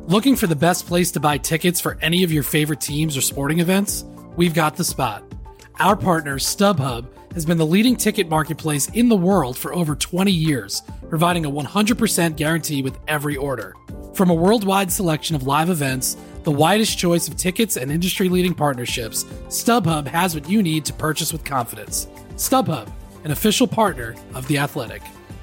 Looking for the best place to buy tickets for any of your favorite teams or sporting events? We've got the spot. Our partner, StubHub, has been the leading ticket marketplace in the world for over 20 years, providing a 100% guarantee with every order. From a worldwide selection of live events, the widest choice of tickets and industry-leading partnerships, StubHub has what you need to purchase with confidence. StubHub, an official partner of The Athletic.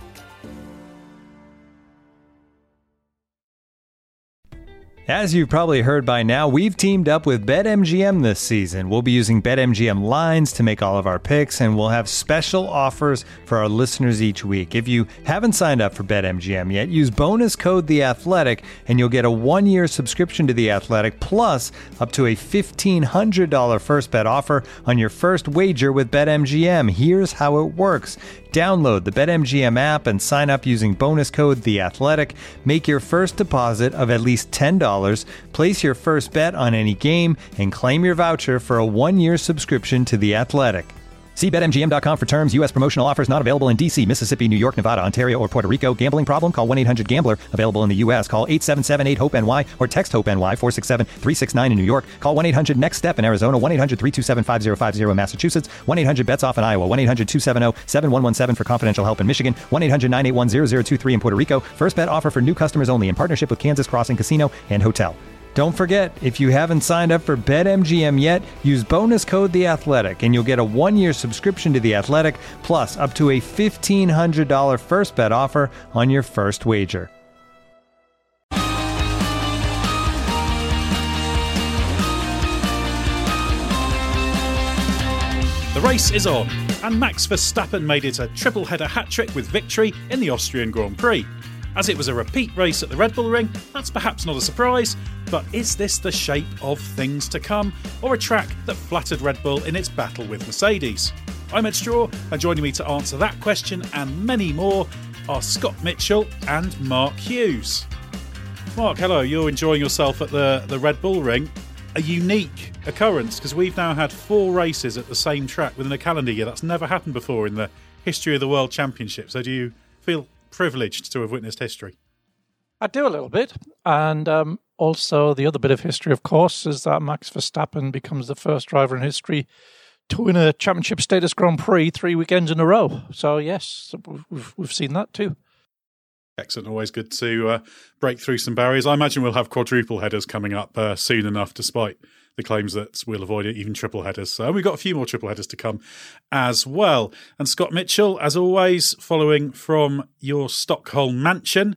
As you've probably heard by now, we've teamed up with BetMGM this season. We'll be using BetMGM lines to make all of our picks, and we'll have special offers for our listeners each week. If you haven't signed up for BetMGM yet, use bonus code TheAthletic, and you'll get a 1-year subscription to The Athletic, plus up to a $1,500 first bet offer on your first wager with BetMGM. Here's how it works. Download the BetMGM app and sign up using bonus code TheAthletic. Make your first deposit of at least $10. Place your first bet on any game and claim your voucher for a 1-year subscription to The Athletic. See BetMGM.com for terms. U.S. promotional offers not available in D.C., Mississippi, New York, Nevada, Ontario, or Puerto Rico. Gambling problem? Call 1-800-GAMBLER. Available in the U.S. Call 877-8-HOPE-NY or text HOPE-NY 467-369 in New York. Call 1-800-NEXT-STEP in Arizona. 1-800-327-5050 in Massachusetts. 1-800-BETS-OFF in Iowa. 1-800-270-7117 for confidential help in Michigan. 1-800-981-0023 in Puerto Rico. First bet offer for new customers only in partnership with Kansas Crossing Casino and Hotel. Don't forget, if you haven't signed up for BetMGM yet, use bonus code TheAthletic, and you'll get a 1-year subscription to The Athletic, plus up to a $1,500 first bet offer on your first wager. The race is on, and Max Verstappen made it a triple-header hat-trick with victory in the Austrian Grand Prix. As it was a repeat race at the Red Bull Ring, that's perhaps not a surprise, but is this the shape of things to come, or a track that flattered Red Bull in its battle with Mercedes? I'm Ed Straw, and joining me to answer that question and many more are Scott Mitchell and Mark Hughes. Mark, hello, you're enjoying yourself at the Red Bull Ring. A unique occurrence, because we've now had 4 races at the same track within a calendar year. That's never happened before in the history of the World Championship. So do you feel privileged to have witnessed history? I do a little bit. And also the other bit of history, of course, is that Max Verstappen becomes the first driver in history to win a championship status Grand Prix 3 weekends in a row. So yes, we've seen that too. Excellent. Always good to break through some barriers. I imagine we'll have quadruple headers coming up soon enough, despite the claims that we'll avoid it, even triple headers. So we've got a few more triple headers to come as well. And Scott Mitchell, as always, following from your Stockholm mansion.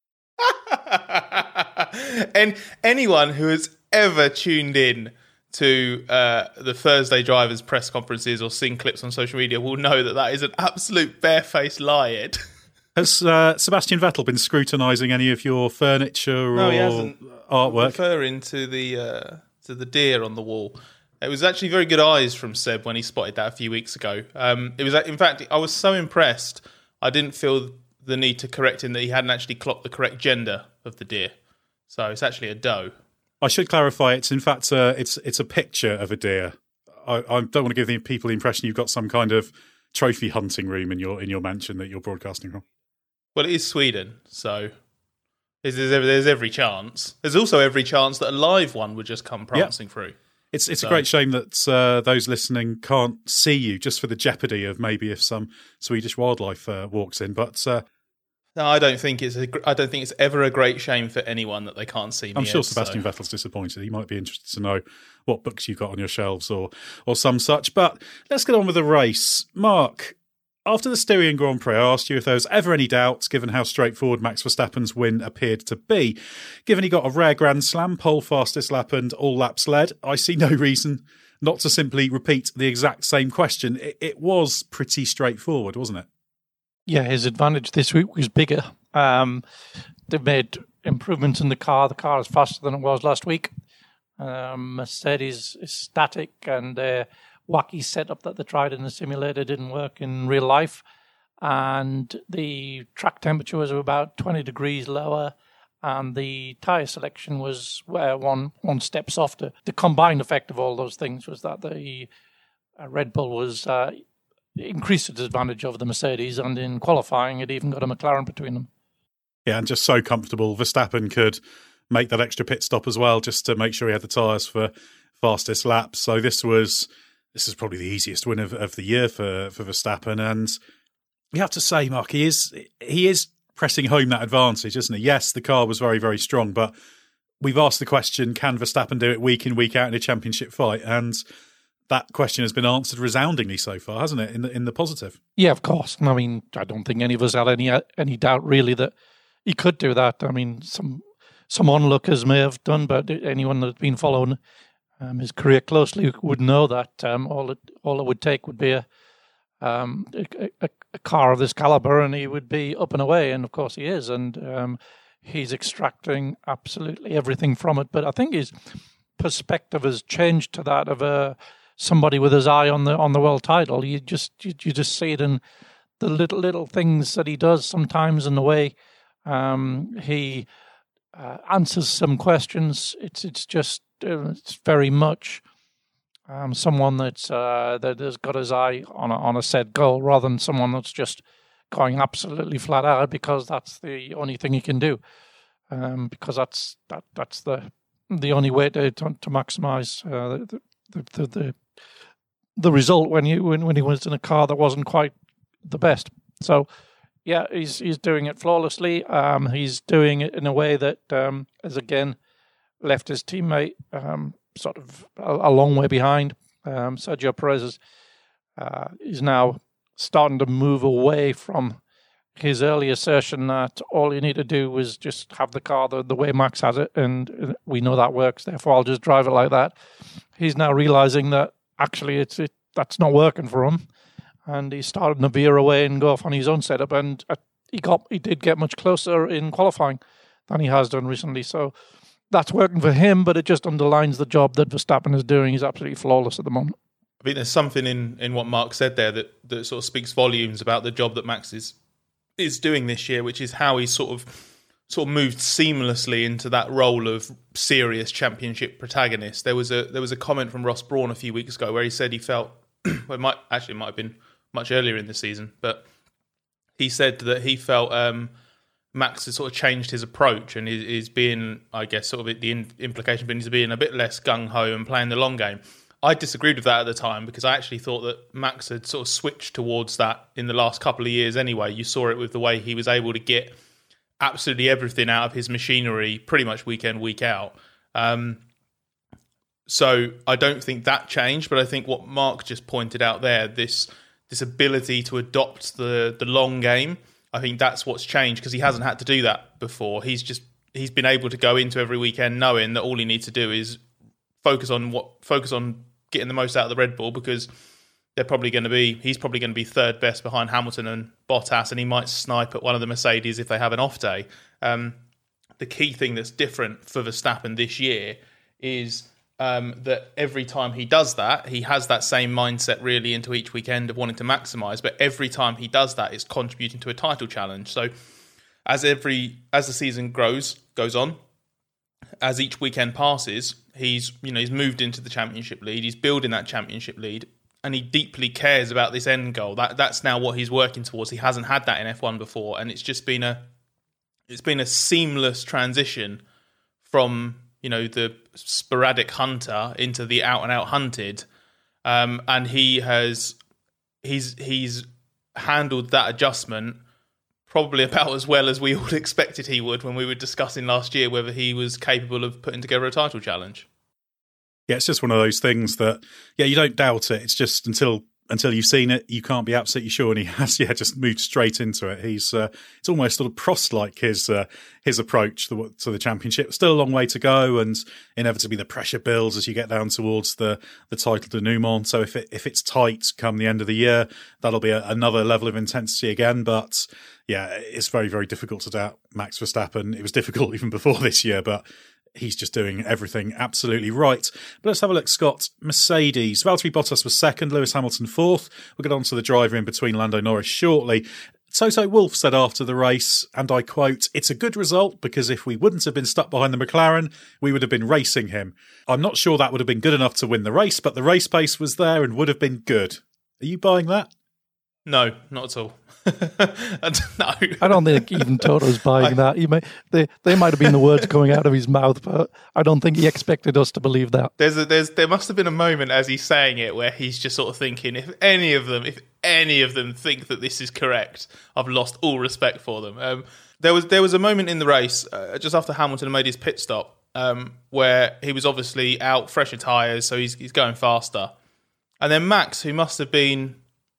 And anyone who has ever tuned in to the Thursday drivers' press conferences or seen clips on social media will know that is an absolute barefaced lie, Ed. Has Sebastian Vettel been scrutinising any of your furniture or he hasn't. artwork? Referring to the deer on the wall. It was actually very good eyes from Seb when he spotted that a few weeks ago. It was, in fact, I was so impressed, I didn't feel the need to correct him that he hadn't actually clocked the correct gender of the deer. So it's actually a doe. I should clarify, it's in fact it's a picture of a deer. I don't want to give the people the impression you've got some kind of trophy hunting room in your mansion that you're broadcasting from. Well, it is Sweden, so there's every chance. There's also every chance that a live one would just come prancing through. It's a great shame that those listening can't see you, just for the jeopardy of maybe if some Swedish wildlife walks in. But no, I don't think it's ever a great shame for anyone that they can't see me. I'm sure Sebastian Vettel's disappointed. He might be interested to know what books you've got on your shelves or some such. But let's get on with the race. Mark, after the Styrian Grand Prix, I asked you if there was ever any doubts, given how straightforward Max Verstappen's win appeared to be. Given he got a rare Grand Slam, pole fastest lap and all laps led, I see no reason not to simply repeat the exact same question. It was pretty straightforward, wasn't it? Yeah, his advantage this week was bigger. They've made improvements in the car. The car is faster than it was last week. Mercedes is static, and wacky setup that they tried in the simulator didn't work in real life. And the track temperature was about 20 degrees lower, and the tyre selection was one step softer. The combined effect of all those things was that the Red Bull was increased its advantage over the Mercedes, and in qualifying it even got a McLaren between them. Yeah, and just so comfortable. Verstappen could make that extra pit stop as well, just to make sure he had the tyres for fastest lap. So this is probably the easiest win of the year for Verstappen. And you have to say, Mark, he is pressing home that advantage, isn't he? Yes, the car was very, very strong, but we've asked the question, can Verstappen do it week in, week out in a championship fight? And that question has been answered resoundingly so far, hasn't it, in the positive? Yeah, of course. I mean, I don't think any of us had any doubt really that he could do that. I mean, some onlookers may have done, but anyone that's been following his career closely would know that all it would take would be a car of this caliber, and he would be up and away. And of course, he is, and he's extracting absolutely everything from it. But I think his perspective has changed to that of somebody with his eye on the world title. You just see it in the little things that he does sometimes, in the way he answers some questions. It's very much someone that has got his eye on a set goal, rather than someone that's just going absolutely flat out because that's the only thing he can do. Because that's the only way to maximise the result when he was in a car that wasn't quite the best. So yeah, he's doing it flawlessly. He's doing it in a way that has again left his teammate sort of a long way behind. Sergio Perez is now starting to move away from his early assertion that all you need to do was just have the car the way Max has it, and we know that works, therefore I'll just drive it like that. He's now realising that actually that's not working for him, and he's starting to veer away and go off on his own setup, and he did get much closer in qualifying than he has done recently. So that's working for him, but it just underlines the job that Verstappen is doing. He's absolutely flawless at the moment. I think there's something in what Mark said there that sort of speaks volumes about the job that Max is doing this year, which is how he's sort of moved seamlessly into that role of serious championship protagonist. There was a comment from Ross Brawn a few weeks ago where he said he felt well, it might have been much earlier in the season, but he said that he felt Max has sort of changed his approach and is being, I guess, sort of the implication being he's being a bit less gung-ho and playing the long game. I disagreed with that at the time because I actually thought that Max had sort of switched towards that in the last couple of years anyway. You saw it with the way he was able to get absolutely everything out of his machinery pretty much week in, week out. So I don't think that changed, but I think what Mark just pointed out there, this ability to adopt the long game, I think that's what's changed because he hasn't had to do that before. He's been able to go into every weekend knowing that all he needs to do is focus on getting the most out of the Red Bull, because he's probably going to be third best behind Hamilton and Bottas, and he might snipe at one of the Mercedes if they have an off day. The key thing that's different for Verstappen this year is that every time he does that, he has that same mindset really into each weekend of wanting to maximise, but every time he does that, it's contributing to a title challenge. So as the season goes on, as each weekend passes, he's moved into the championship lead, he's building that championship lead, and he deeply cares about this end goal. That's now what he's working towards. He hasn't had that in F1 before, and it's just been a seamless transition from the sporadic hunter into the out and out hunted, and he's handled that adjustment probably about as well as we all expected he would when we were discussing last year whether he was capable of putting together a title challenge. Yeah, it's just one of those things that, you don't doubt it. It's just until you've seen it, you can't be absolutely sure. And he has, just moved straight into it. He's it's almost sort of Prost-like his approach to the championship. Still a long way to go, and inevitably the pressure builds as you get down towards the title denouement. So if it's tight come the end of the year, that'll be another level of intensity again. But yeah, it's very, very difficult to doubt Max Verstappen. It was difficult even before this year, but he's just doing everything absolutely right. But let's have a look, Scott. Mercedes. Valtteri Bottas was second, Lewis Hamilton fourth. We'll get on to the driver in between Lando Norris shortly. Toto Wolff said after the race, and I quote, "It's a good result because if we wouldn't have been stuck behind the McLaren, we would have been racing him. I'm not sure that would have been good enough to win the race, but the race pace was there and would have been good." Are you buying that? No, not at all. No. I don't think even Toto's buying that. They might have been the words going out of his mouth, but I don't think he expected us to believe that. There must have been a moment as he's saying it where he's just sort of thinking, if any of them think that this is correct, I've lost all respect for them. There was a moment in the race just after Hamilton made his pit stop where he was obviously out, fresher tyres, so he's going faster. And then Max, who must have been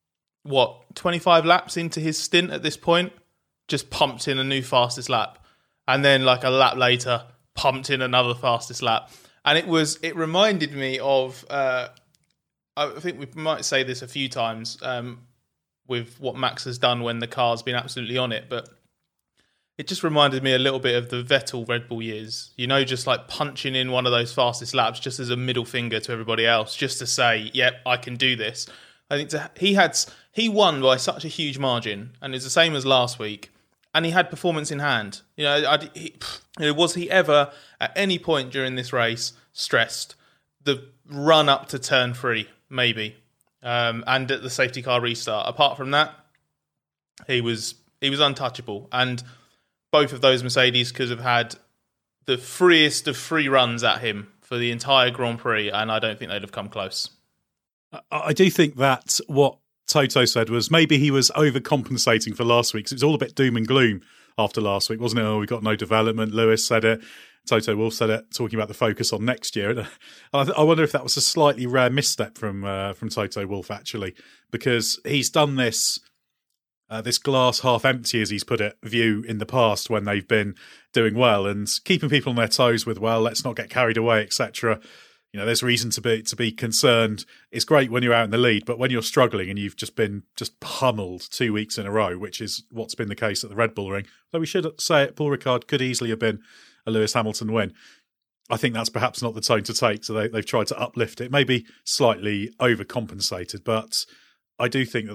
25 laps into his stint at this point, just pumped in a new fastest lap. And then like a lap later, pumped in another fastest lap. And it reminded me of, I think we might say this a few times with what Max has done when the car's been absolutely on it, but it just reminded me a little bit of the Vettel Red Bull years. Just like punching in one of those fastest laps just as a middle finger to everybody else, just to say, yep, I can do this. I think he won by such a huge margin, and it's the same as last week. And he had performance in hand. Was he ever at any point during this race stressed? The run up to turn 3, maybe, and at the safety car restart. Apart from that, he was untouchable. And both of those Mercedes could have had the freest of free runs at him for the entire Grand Prix, and I don't think they'd have come close. I do think that what Toto said was maybe he was overcompensating for last week. 'Cause it was all a bit doom and gloom after last week, wasn't it? Oh, we got no development. Lewis said it. Toto Wolff said it, talking about the focus on next year. And I wonder if that was a slightly rare misstep from Toto Wolff, actually, because he's done this glass half empty, as he's put it, view in the past when they've been doing well and keeping people on their toes with, well, let's not get carried away, etc. There's reason to be concerned. It's great when you're out in the lead, but when you're struggling and you've just been pummeled 2 weeks in a row, which is what's been the case at the Red Bull Ring, though we should say it, Paul Ricard could easily have been a Lewis Hamilton win. I think that's perhaps not the tone to take, so they've tried to uplift it, maybe slightly overcompensated, but I do think that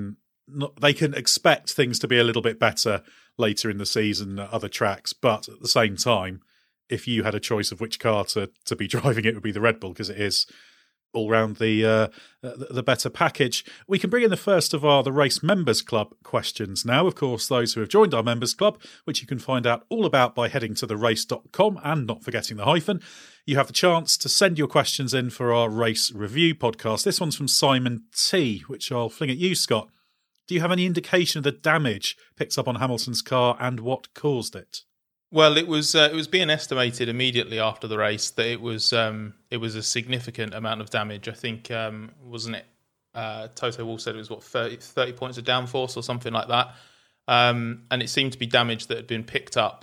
they can expect things to be a little bit better later in the season at other tracks, but at the same time, if you had a choice of which car to be driving, it would be the Red Bull, because it is all round the better package. We can bring in the first of the Race Members Club questions now. Of course, those who have joined our Members Club, which you can find out all about by heading to therace.com and not forgetting the hyphen. You have the chance to send your questions in for our race review podcast. This one's from Simon T, which I'll fling at you, Scott. Do you have any indication of the damage picked up on Hamilton's car and what caused it? Well, it was being estimated immediately after the race that it was a significant amount of damage. I think, wasn't it? Toto Wolff said it was 30 points of downforce or something like that, and it seemed to be damage that had been picked up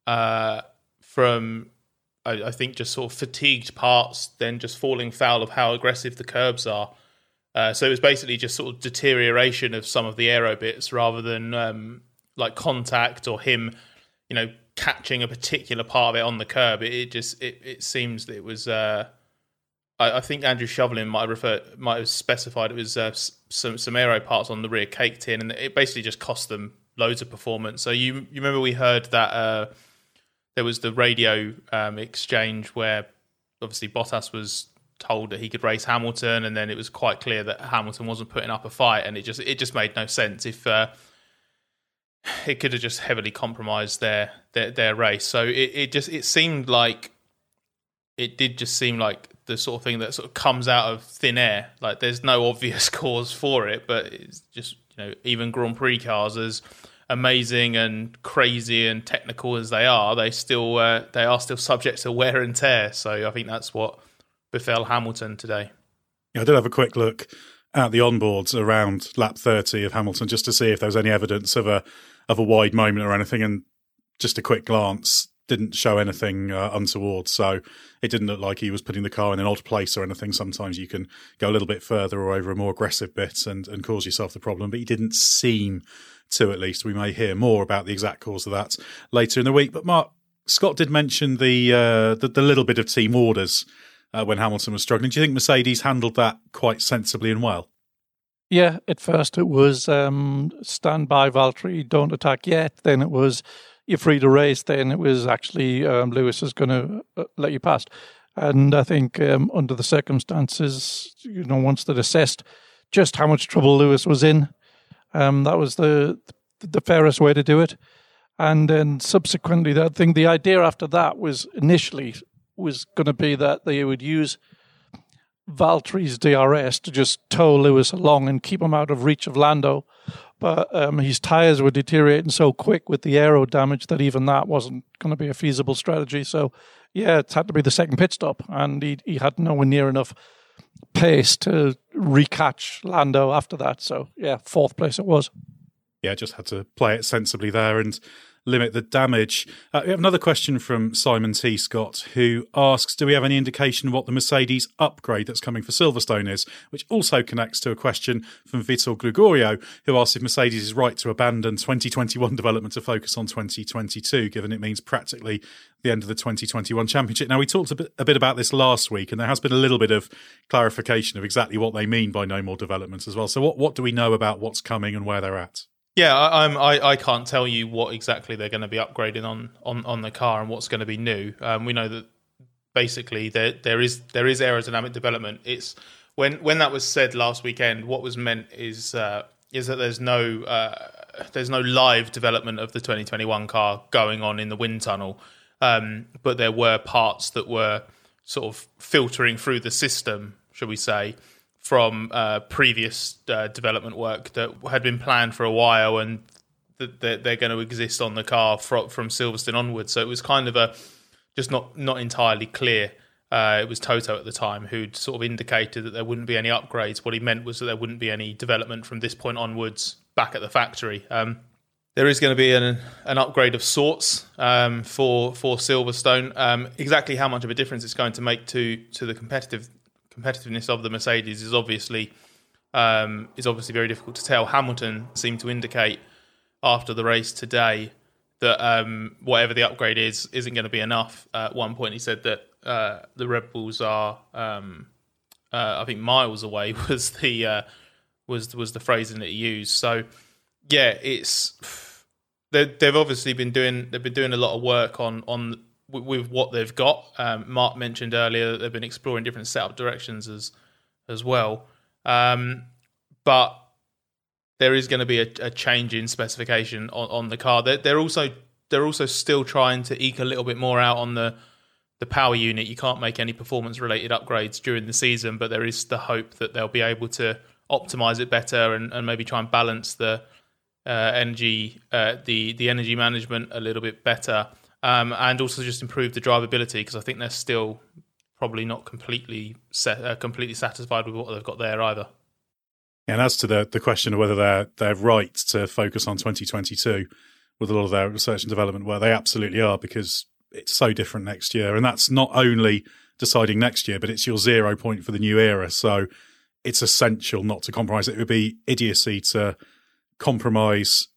from, I think, just sort of fatigued parts, then just falling foul of how aggressive the curbs are. So it was basically just sort of deterioration of some of the aero bits rather than like contact or him, catching a particular part of it on the curb. It seems that it was. I think Andrew Shovelin might have specified it was some aero parts on the rear caked in, and it basically just cost them loads of performance. So you remember we heard that there was the radio exchange where obviously Bottas was told that he could race Hamilton, and then it was quite clear that Hamilton wasn't putting up a fight, and it just made no sense if it could have just heavily compromised their race. So it seemed like the sort of thing that sort of comes out of thin air. Like there's no obvious cause for it, but it's just even Grand Prix cars, as amazing and crazy and technical as they are still subject to wear and tear. So I think that's what befell Hamilton today. Yeah, I did have a quick look at the onboards around lap 30 of Hamilton just to see if there was any evidence of a wide moment or anything, and just a quick glance didn't show anything untoward. So it didn't look like he was putting the car in an odd place or anything. Sometimes you can go a little bit further or over a more aggressive bit and cause yourself the problem, but he didn't seem to, at least. We may hear more about the exact cause of that later in the week. But Mark, Scott did mention the little bit of team orders when Hamilton was struggling. Do you think Mercedes handled that quite sensibly and well? Yeah, at first it was stand by, Valtteri, don't attack yet. Then it was you're free to race. Then it was actually Lewis is going to let you past. And I think under the circumstances, once they'd assessed just how much trouble Lewis was in, That was the fairest way to do it. And then subsequently, I think the idea after that was initially going to be that they would use Valtteri's DRS to just tow Lewis along and keep him out of reach of Lando. But his tyres were deteriorating so quick with the aero damage that even that wasn't going to be a feasible strategy. So, yeah, it had to be the second pit stop, and he had nowhere near enough pace to recatch Lando after that. So, yeah, fourth place it was. Yeah, just had to play it sensibly there and limit the damage. We have another question from Simon T. Scott, who asks, do we have any indication what the Mercedes upgrade that's coming for Silverstone is? Which also connects to a question from Vitor Gregorio, who asks if Mercedes is right to abandon 2021 development to focus on 2022, given it means practically the end of the 2021 championship. Now, we talked a bit about this last week, and there has been a little bit of clarification of exactly what they mean by no more development as well. So what do we know about what's coming and where they're at? Yeah, I can't tell you what exactly they're going to be upgrading on the car and what's going to be new. We know that basically there is aerodynamic development. It's when that was said last weekend, what was meant is that there's no live development of the 2021 car going on in the wind tunnel, but there were parts that were sort of filtering through the system, shall we say, from previous development work that had been planned for a while, and that they're going to exist on the car from Silverstone onwards. So it was kind of just not entirely clear. It was Toto at the time who'd sort of indicated that there wouldn't be any upgrades. What he meant was that there wouldn't be any development from this point onwards back at the factory. There is going to be an upgrade of sorts for Silverstone. Exactly how much of a difference it's going to make to the competitiveness of the Mercedes is obviously very difficult to tell. Hamilton seemed to indicate after the race today that whatever the upgrade isn't going to be enough. At one point, he said that the Red Bulls are, I think, miles away was the phrasing that he used. So, yeah, they've obviously been doing a lot of work on with what they've got. Mark mentioned earlier that they've been exploring different setup directions as well. But there is going to be a change in specification on the car. They're also still trying to eke a little bit more out on the power unit. You can't make any performance related upgrades during the season, but there is the hope that they'll be able to optimize it better and maybe try and balance the energy management a little bit better. And also just improve the drivability, because I think they're still probably not completely satisfied with what they've got there either. And as to the question of whether they're right to focus on 2022 with a lot of their research and development, well, they absolutely are, because it's so different next year. And that's not only deciding next year, but it's your 0 point for the new era. So it's essential not to compromise. It would be idiocy to compromise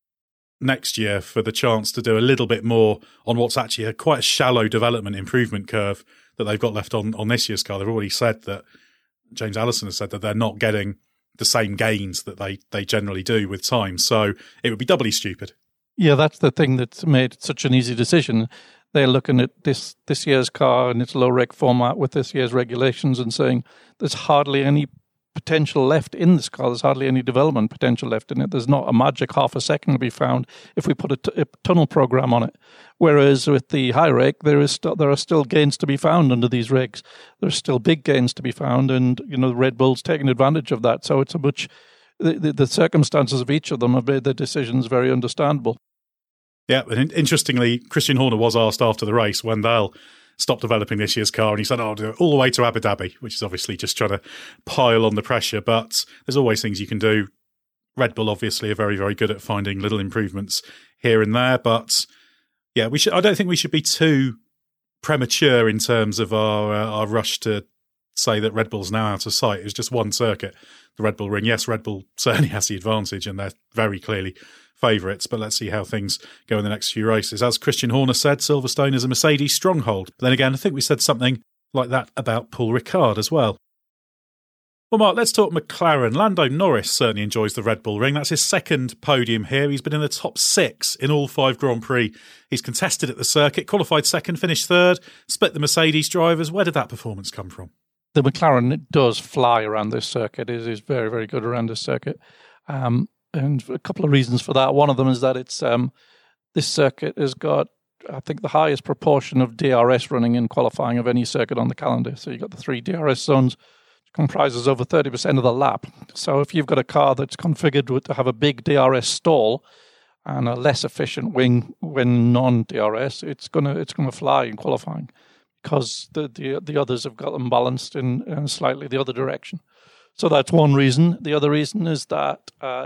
next year for the chance to do a little bit more on what's actually quite a shallow development improvement curve that they've got left on this year's car. They've already said that, James Allison has said that they're not getting the same gains that they generally do with time. So it would be doubly stupid. Yeah, that's the thing that's made it such an easy decision. They're looking at this year's car in its low reg format with this year's regulations and saying there's hardly any potential left in this car. There's hardly any development potential left in it. There's not a magic half a second to be found if we put a tunnel program on it. Whereas with the high reg, there are still gains to be found under these regs. There's still big gains to be found, and the Red Bull's taking advantage of that. So it's the circumstances of each of them have made their decisions very understandable. Yeah, and interestingly, Christian Horner was asked after the race when they'll stop developing this year's car, and he said, I'll do it all the way to Abu Dhabi, which is obviously just trying to pile on the pressure. But there's always things you can do. Red Bull obviously are very, very good at finding little improvements here and there. But yeah, I don't think we should be too premature in terms of our rush to say that Red Bull's now out of sight. It was just one circuit, the Red Bull Ring. Yes, Red Bull certainly has the advantage, and they're very clearly favourites, but let's see how things go in the next few races. As Christian Horner said, Silverstone is a Mercedes stronghold. But then again, I think we said something like that about Paul Ricard as well. Well, Mark, let's talk McLaren. Lando Norris certainly enjoys the Red Bull Ring. That's his second podium here. He's been in the top 6 in all 5 Grand Prix he's contested at the circuit, qualified second, finished third, split the Mercedes drivers. Where did that performance come from? The McLaren does fly around this circuit. It is very, very good around this circuit. and a couple of reasons for that. One of them is that it's this circuit has got, I think, the highest proportion of DRS running in qualifying of any circuit on the calendar. So you've got the 3 DRS zones, which comprises over 30% of the lap. So if you've got a car that's configured to have a big DRS stall and a less efficient wing when non-DRS, it's gonna fly in qualifying because the others have got them balanced in slightly the other direction. So that's one reason. The other reason is that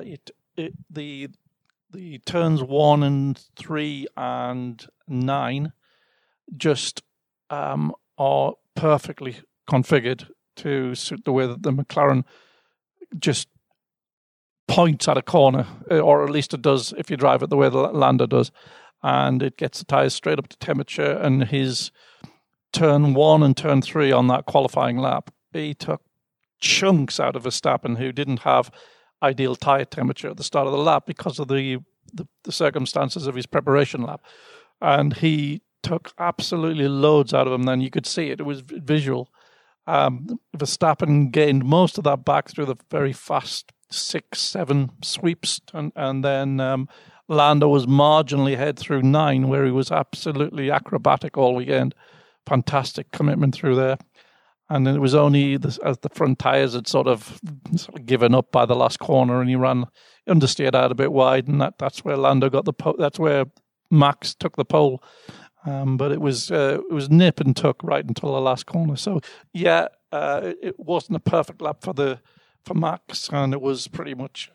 the turns 1 and 3 and 9 just are perfectly configured to suit the way that the McLaren just points at a corner, or at least it does if you drive it the way the Lando does, and it gets the tyres straight up to temperature. And his turn 1 and turn 3 on that qualifying lap, he took chunks out of Verstappen, who didn't have ideal tyre temperature at the start of the lap because of the circumstances of his preparation lap. And he took absolutely loads out of him. Then you could see it. It was visual. Verstappen gained most of that back through the very fast 6-7 sweeps. And then Lando was marginally ahead through 9, where he was absolutely acrobatic all weekend. Fantastic commitment through there. And then it was only as the front tyres had sort of given up by the last corner, and he understeered out a bit wide, and that's where Lando got the that's where Max took the pole. But it was nip and tuck right until the last corner. So yeah, it wasn't a perfect lap for Max, and it was pretty much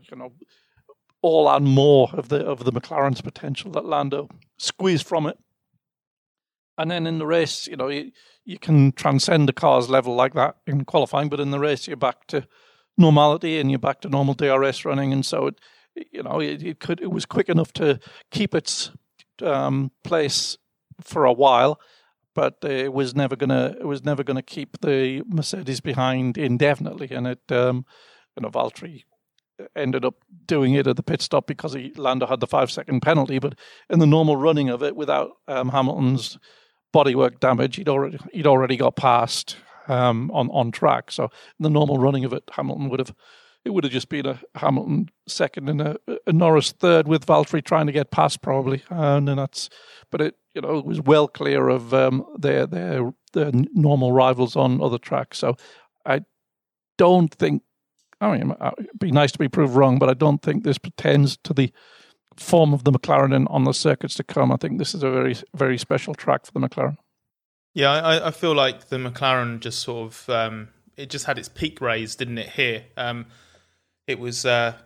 all and more of the McLaren's potential that Lando squeezed from it. And then in the race, you can transcend the car's level like that in qualifying, but in the race you're back to normality and you're back to normal DRS running, and so it was quick enough to keep its place for a while, but it was never gonna keep the Mercedes behind indefinitely, and Valtteri ended up doing it at the pit stop because Lando had the 5-second penalty, but in the normal running of it without Hamilton's bodywork damage, he'd already got past on track. So in the normal running of it, Hamilton would have just been a Hamilton second and a Norris third, with Valtteri trying to get past probably. But it was well clear of their normal rivals on other tracks. So I don't think. It'd be nice to be proved wrong, but I don't think this pretends to the form of the McLaren on the circuits to come. I think this is a very, very special track for the McLaren. Yeah, I feel like the McLaren just sort of it just had its peak raised, didn't it? Here, it was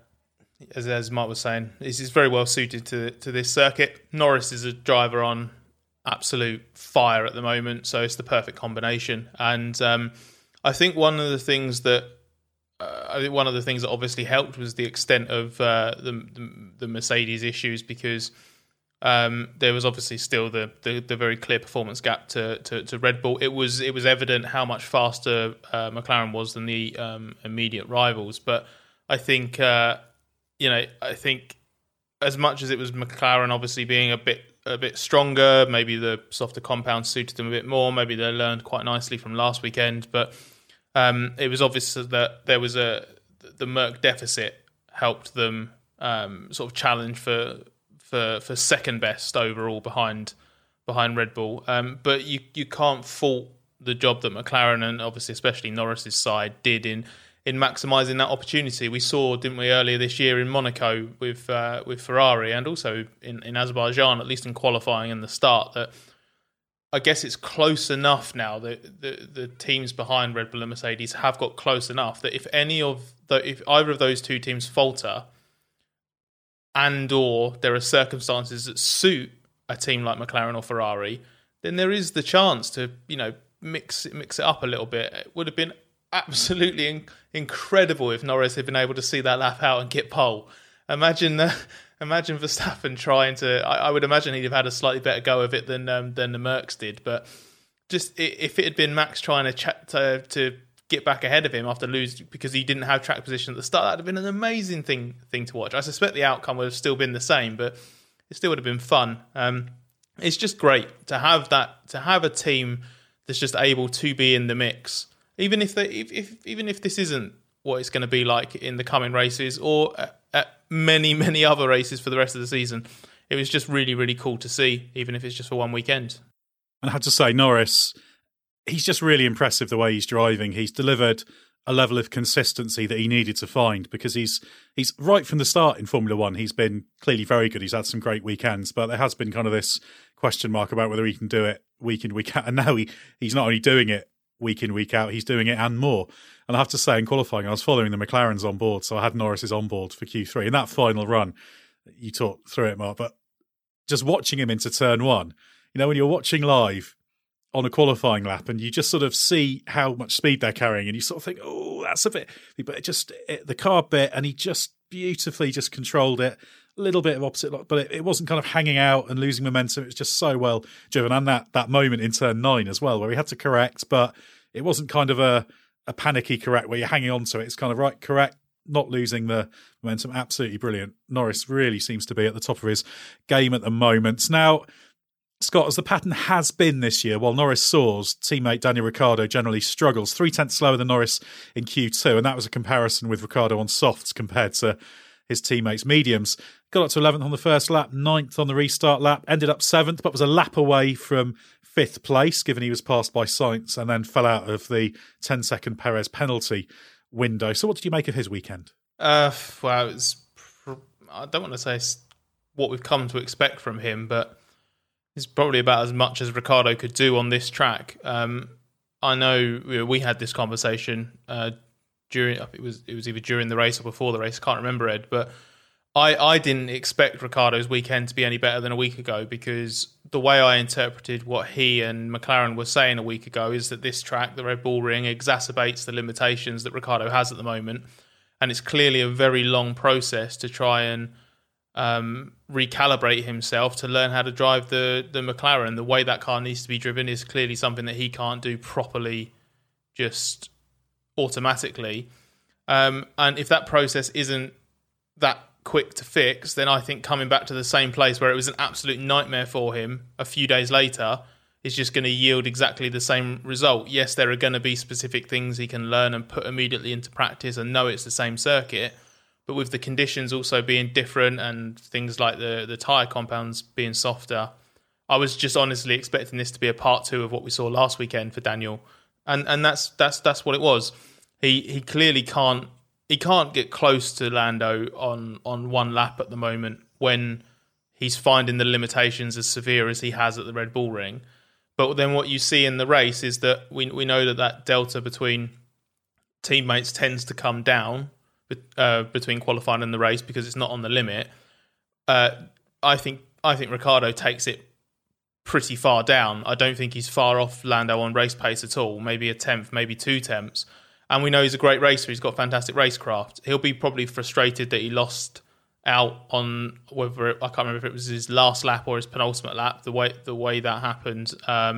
as Mark was saying, it's very well suited to this circuit. Norris is a driver on absolute fire at the moment, so it's the perfect combination. And I think one of the things that obviously helped was the extent of the Mercedes issues, because there was obviously still the very clear performance gap to Red Bull. It was evident how much faster McLaren was than the immediate rivals. But I think I think as much as it was McLaren obviously being a bit stronger, maybe the softer compound suited them a bit more. Maybe they learned quite nicely from last weekend, but. It was obvious that there was the Merc deficit helped them sort of challenge for second best overall behind Red Bull. But you can't fault the job that McLaren and obviously especially Norris's side did in maximising that opportunity. We saw, didn't we, earlier this year in Monaco with Ferrari, and also in Azerbaijan, at least in qualifying and the start, that I guess it's close enough now that the teams behind Red Bull and Mercedes have got close enough that if either of those two teams falter, and/or there are circumstances that suit a team like McLaren or Ferrari, then there is the chance to mix it up a little bit. It would have been absolutely incredible if Norris had been able to see that lap out and get pole. Imagine Verstappen trying to. I would imagine he'd have had a slightly better go of it than the Mercs did. But just if it had been Max trying to get back ahead of him after losing because he didn't have track position at the start, that'd have been an amazing thing to watch. I suspect the outcome would have still been the same, but it still would have been fun. It's just great to have a team that's just able to be in the mix, even if this isn't what it's going to be like in the coming races, or many, many other races for the rest of the season. It was just really, really cool to see, even if it's just for one weekend. And I had to say, Norris, he's just really impressive the way he's driving. He's delivered a level of consistency that he needed to find, because he's right from the start in Formula One. He's been clearly very good. He's had some great weekends, but there has been kind of this question mark about whether he can do it week in, week out. And now he's not only doing it week in, week out, he's doing it and more. And I have to say, in qualifying, I was following the McLarens on board, so I had Norris's on board for Q3. In that final run, you talked through it, Mark, but just watching him into turn one, when you're watching live on a qualifying lap and you just sort of see how much speed they're carrying and you sort of think, oh, that's a bit, but the car bit, and he just beautifully just controlled it. A little bit of opposite lock, but it wasn't kind of hanging out and losing momentum. It was just so well driven. And that moment in turn 9 as well, where he had to correct, but it wasn't kind of a panicky correct where you're hanging on to it. It's kind of right, correct, not losing the momentum. Absolutely brilliant. Norris really seems to be at the top of his game at the moment. Now, Scott, as the pattern has been this year, while Norris soars, teammate Daniel Ricciardo generally struggles. 0.3 slower than Norris in Q2, and that was a comparison with Ricciardo on softs compared to his teammates' mediums. Got up to 11th on the first lap, 9th on the restart lap, ended up 7th, but was a lap away from 5th place, given he was passed by Sainz, and then fell out of the 10-second Perez penalty window. So what did you make of his weekend? Well, I don't want to say what we've come to expect from him, but it's probably about as much as Ricciardo could do on this track. I know we had this conversation during it was either during the race or before the race. I can't remember, Ed, but I didn't expect Ricciardo's weekend to be any better than a week ago, because the way I interpreted what he and McLaren were saying a week ago is that this track, the Red Bull Ring, exacerbates the limitations that Ricciardo has at the moment, and it's clearly a very long process to try and recalibrate himself to learn how to drive the McLaren. The way that car needs to be driven is clearly something that he can't do properly just automatically. And if that process isn't that quick to fix, then I think coming back to the same place where it was an absolute nightmare for him a few days later is just going to yield exactly the same result. Yes, there are going to be specific things he can learn and put immediately into practice and know it's the same circuit, but with the conditions also being different and things like the tyre compounds being softer, I was just honestly expecting this to be a part 2 of what we saw last weekend for Daniel, and that's what it was. He clearly can't get close to Lando on one lap at the moment when he's finding the limitations as severe as he has at the Red Bull Ring. But then what you see in the race is that we know that delta between teammates tends to come down between qualifying and the race because it's not on the limit. I think Ricciardo takes it pretty far down. I don't think he's far off Lando on race pace at all. Maybe a 10th, maybe 2 tenths. And we know he's a great racer. He's got fantastic racecraft. He'll be probably frustrated that he lost out on I can't remember if it was his last lap or his penultimate lap. The way that happened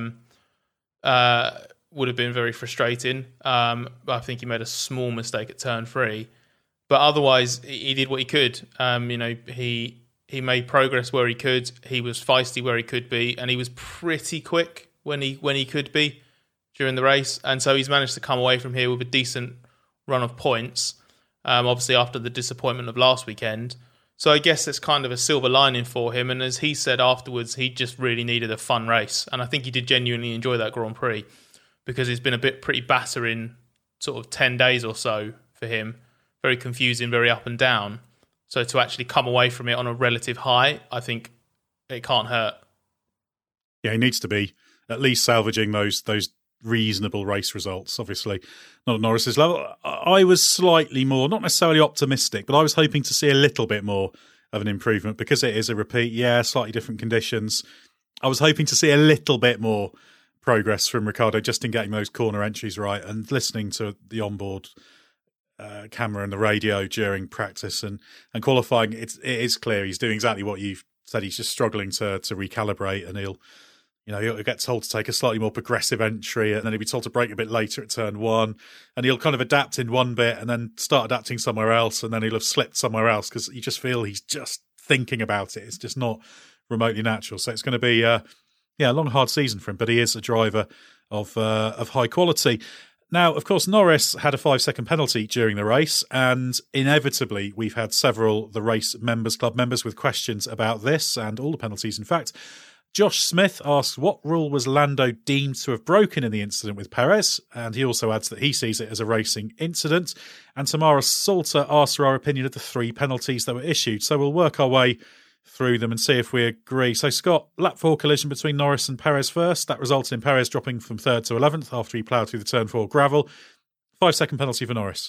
would have been very frustrating. I think he made a small mistake at turn 3. But otherwise, he did what he could. He made progress where he could. He was feisty where he could be, and he was pretty quick when he could be during the race. And so he's managed to come away from here with a decent run of points. Obviously, after the disappointment of last weekend, so I guess it's kind of a silver lining for him. And as he said afterwards, he just really needed a fun race, and I think he did genuinely enjoy that Grand Prix because it's been a pretty battering sort of 10 days or so for him. Very confusing, very up and down. So to actually come away from it on a relative high, I think it can't hurt. Yeah, he needs to be at least salvaging those reasonable race results. Obviously, not at Norris's level. I was slightly more, not necessarily optimistic, but I was hoping to see a little bit more of an improvement because it is a repeat. Yeah, slightly different conditions. I was hoping to see a little bit more progress from Ricciardo just in getting those corner entries right and listening to the onboard camera and the radio during practice and qualifying. It is clear he's doing exactly what you've said. He's just struggling to recalibrate, and he'll get told to take a slightly more progressive entry, and then he'll be told to brake a bit later at turn 1, and he'll kind of adapt in one bit and then start adapting somewhere else, and then he'll have slipped somewhere else because you just feel he's just thinking about it. It's just not remotely natural. So it's going to be a long, hard season for him, but he is a driver of high quality. Now, of course, Norris had a 5-second penalty during the race, and inevitably we've had several the race club members with questions about this and all the penalties, in fact. Josh Smith asks, what rule was Lando deemed to have broken in the incident with Perez? And he also adds that he sees it as a racing incident. And Tamara Salter asks for our opinion of the 3 penalties that were issued. So we'll work our way through them and see if we agree. So, Scott, lap 4 collision between Norris and Perez first. That resulted in Perez dropping from 3rd to 11th after he ploughed through the turn 4 gravel. 5-second penalty for Norris.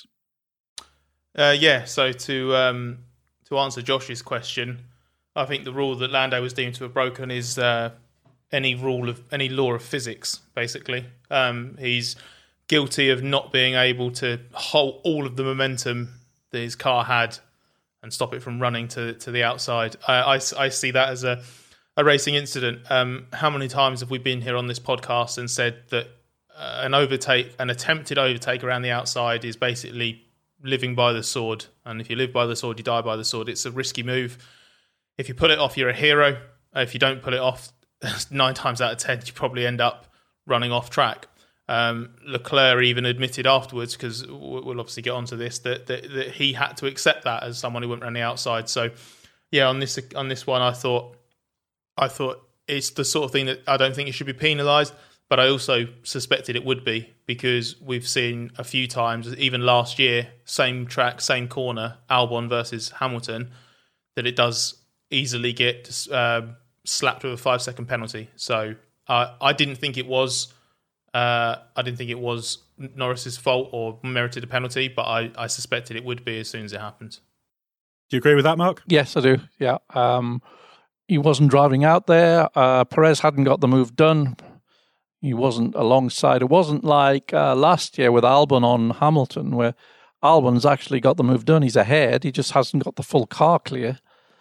So to answer Josh's question, I think the rule that Lando was deemed to have broken is any law of physics, basically. He's guilty of not being able to hold all of the momentum that his car had and stop it from running to the outside. I see that as a racing incident. How many times have we been here on this podcast and said that an attempted overtake around the outside is basically living by the sword, and if you live by the sword, you die by the sword. It's a risky move. If you pull it off, you're a hero. If you don't pull it off, 9 times out of 10, you probably end up running off track. Leclerc even admitted afterwards, because we'll obviously get onto this, that he had to accept that as someone who went around the outside. So, yeah, on this one, I thought it's the sort of thing that I don't think it should be penalised, but I also suspected it would be, because we've seen a few times, even last year, same track, same corner, Albon versus Hamilton, that it does easily get slapped with a 5-second penalty. So I didn't think it was. I didn't think it was Norris's fault or merited a penalty, but I suspected it would be as soon as it happened. Do you agree with that, Mark? Yes, I do. Yeah. He wasn't driving out there. Perez hadn't got the move done. He wasn't alongside. It wasn't like last year with Albon on Hamilton, where Albon's actually got the move done. He's ahead. He just hasn't got the full car clear.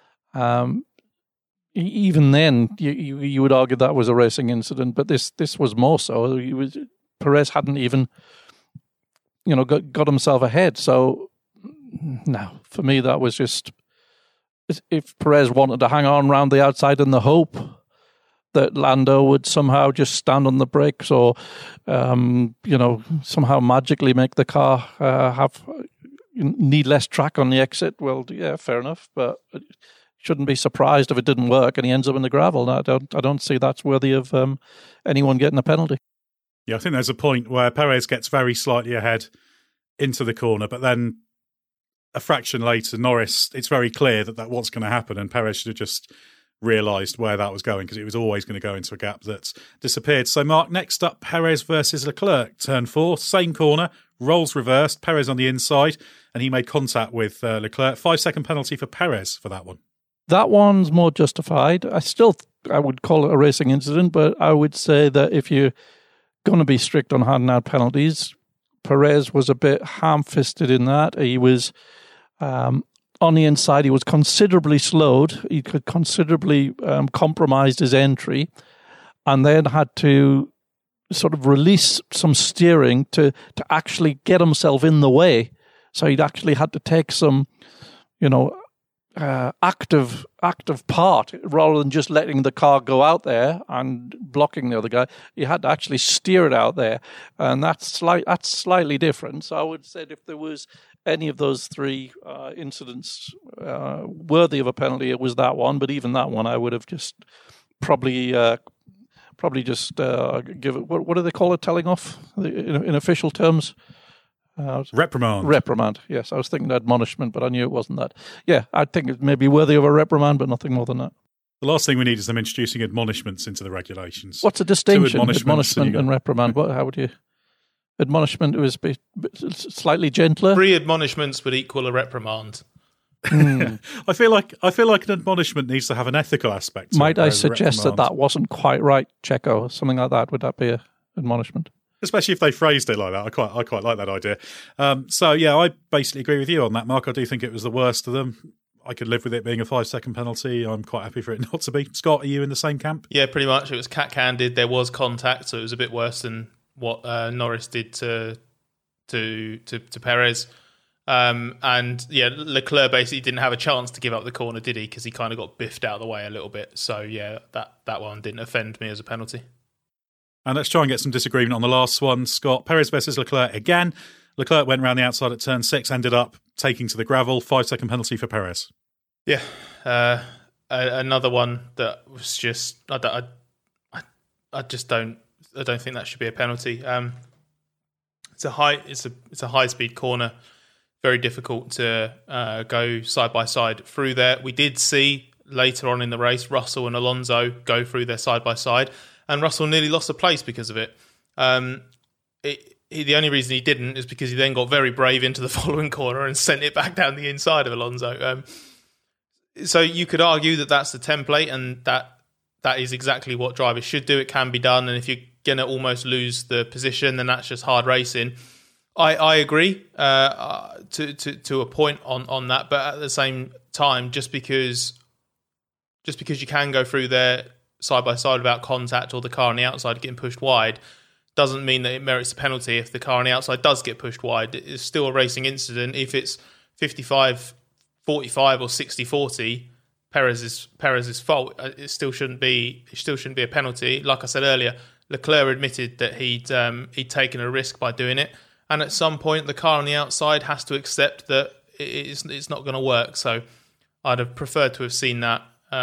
Even then, you would argue that was a racing incident, but this was more so. Perez hadn't even, got himself ahead. So, no, for me, that was just, if Perez wanted to hang on round the outside in the hope that Lando would somehow just stand on the brakes or, somehow magically make the car need less track on the exit, well, yeah, fair enough, but shouldn't be surprised if it didn't work and he ends up in the gravel. I don't see that's worthy of anyone getting a penalty. Yeah, I think there's a point where Perez gets very slightly ahead into the corner, but then a fraction later, Norris, it's very clear that what's going to happen, and Perez should have just realised where that was going, because it was always going to go into a gap that's disappeared. So, Mark, next up, Perez versus Leclerc, turn 4, same corner, roles reversed, Perez on the inside, and he made contact with Leclerc. 5-second penalty for Perez for that one. That one's more justified. I would call it a racing incident, but I would say that if you're going to be strict on handing out penalties, Perez was a bit ham-fisted in that. He was on the inside. He was considerably slowed. He could considerably compromised his entry, and then had to sort of release some steering to actually get himself in the way. So he'd actually had to take some, active part rather than just letting the car go out there and blocking the other guy. You had to actually steer it out there, and that's slightly different. So I would say if there was any of those 3 incidents worthy of a penalty, it was that one. But even that one, I would have just probably just give it. What do they call it? Telling off in official terms. Reprimand, yes. I was thinking admonishment, but I knew it wasn't that. Yeah, I think it may be worthy of a reprimand, but nothing more than that. The last thing we need is them introducing admonishments into the regulations. What's a distinction? Admonishment and reprimand. How would you... Admonishment was slightly gentler? 3 admonishments would equal a reprimand. I feel like an admonishment needs to have an ethical aspect. Might I suggest that wasn't quite right, Checo? Something like that. Would that be an admonishment? Especially if they phrased it like that. I quite like that idea. So, yeah, I basically agree with you on that, Mark. I do think it was the worst of them. I could live with it being a 5-second penalty. I'm quite happy for it not to be. Scott, are you in the same camp? Yeah, pretty much. It was cat-handed. There was contact, so it was a bit worse than what Norris did to Perez. And, yeah, Leclerc basically didn't have a chance to give up the corner, did he? Because he kind of got biffed out of the way a little bit. So, yeah, that one didn't offend me as a penalty. And let's try and get some disagreement on the last one. Scott, Perez versus Leclerc again. Leclerc went round the outside at turn 6, ended up taking to the gravel. 5-second penalty for Perez. Yeah, another one that was just I don't think that should be a penalty. It's a high speed corner, very difficult to go side by side through there. We did see later on in the race Russell and Alonso go through there side by side, and Russell nearly lost a place because of it. The only reason he didn't is because he then got very brave into the following corner and sent it back down the inside of Alonso. So you could argue that that's the template, and that is exactly what drivers should do. It can be done, and if you're going to almost lose the position, then that's just hard racing. I agree to a point on that, but at the same time, just because you can go through there side by side without contact, or the car on the outside getting pushed wide, doesn't mean that it merits a penalty if the car on the outside does get pushed wide. It's still a racing incident. If it's 55-45 or 60-40, Perez's fault, it still shouldn't be a penalty. Like I said earlier, Leclerc admitted that he'd taken a risk by doing it, and at some point the car on the outside has to accept that it's not going to work. So I'd have preferred to have seen that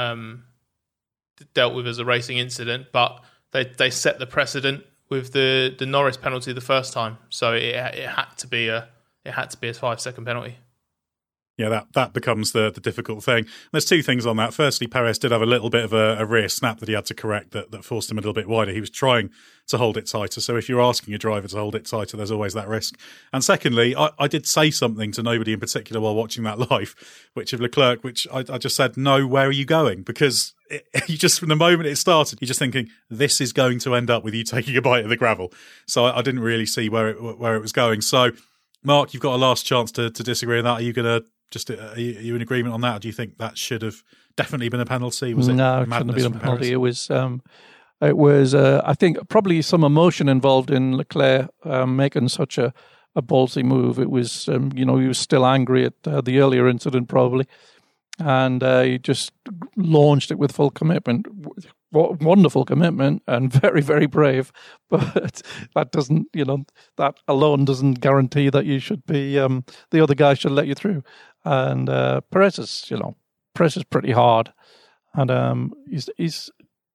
dealt with as a racing incident, but they set the precedent with the Norris penalty the first time, so it had to be a 5-second penalty. Yeah, that becomes the difficult thing. There's two things on that. Firstly, Perez did have a little bit of a rear snap that he had to correct that forced him a little bit wider. He was trying to hold it tighter. So if you're asking a driver to hold it tighter, there's always that risk. And secondly, I did say something to nobody in particular while watching that live, which of Leclerc, which I just said, no, where are you going? Because you just, from the moment it started, you're just thinking, this is going to end up with you taking a bite of the gravel. So I didn't really see where it was going. So, Mark, you've got a last chance to disagree on that. Are you going to are you in agreement on that, or do you think that should have definitely been a penalty? No, it shouldn't have been a penalty. It was, I think, probably some emotion involved in Leclerc making such a ballsy move. It was, he was still angry at the earlier incident, probably, and he just launched it with full commitment. Wonderful commitment and very, very brave, but that doesn't, that alone doesn't guarantee that you should be, the other guy should let you through. And Perez is pretty hard, and he's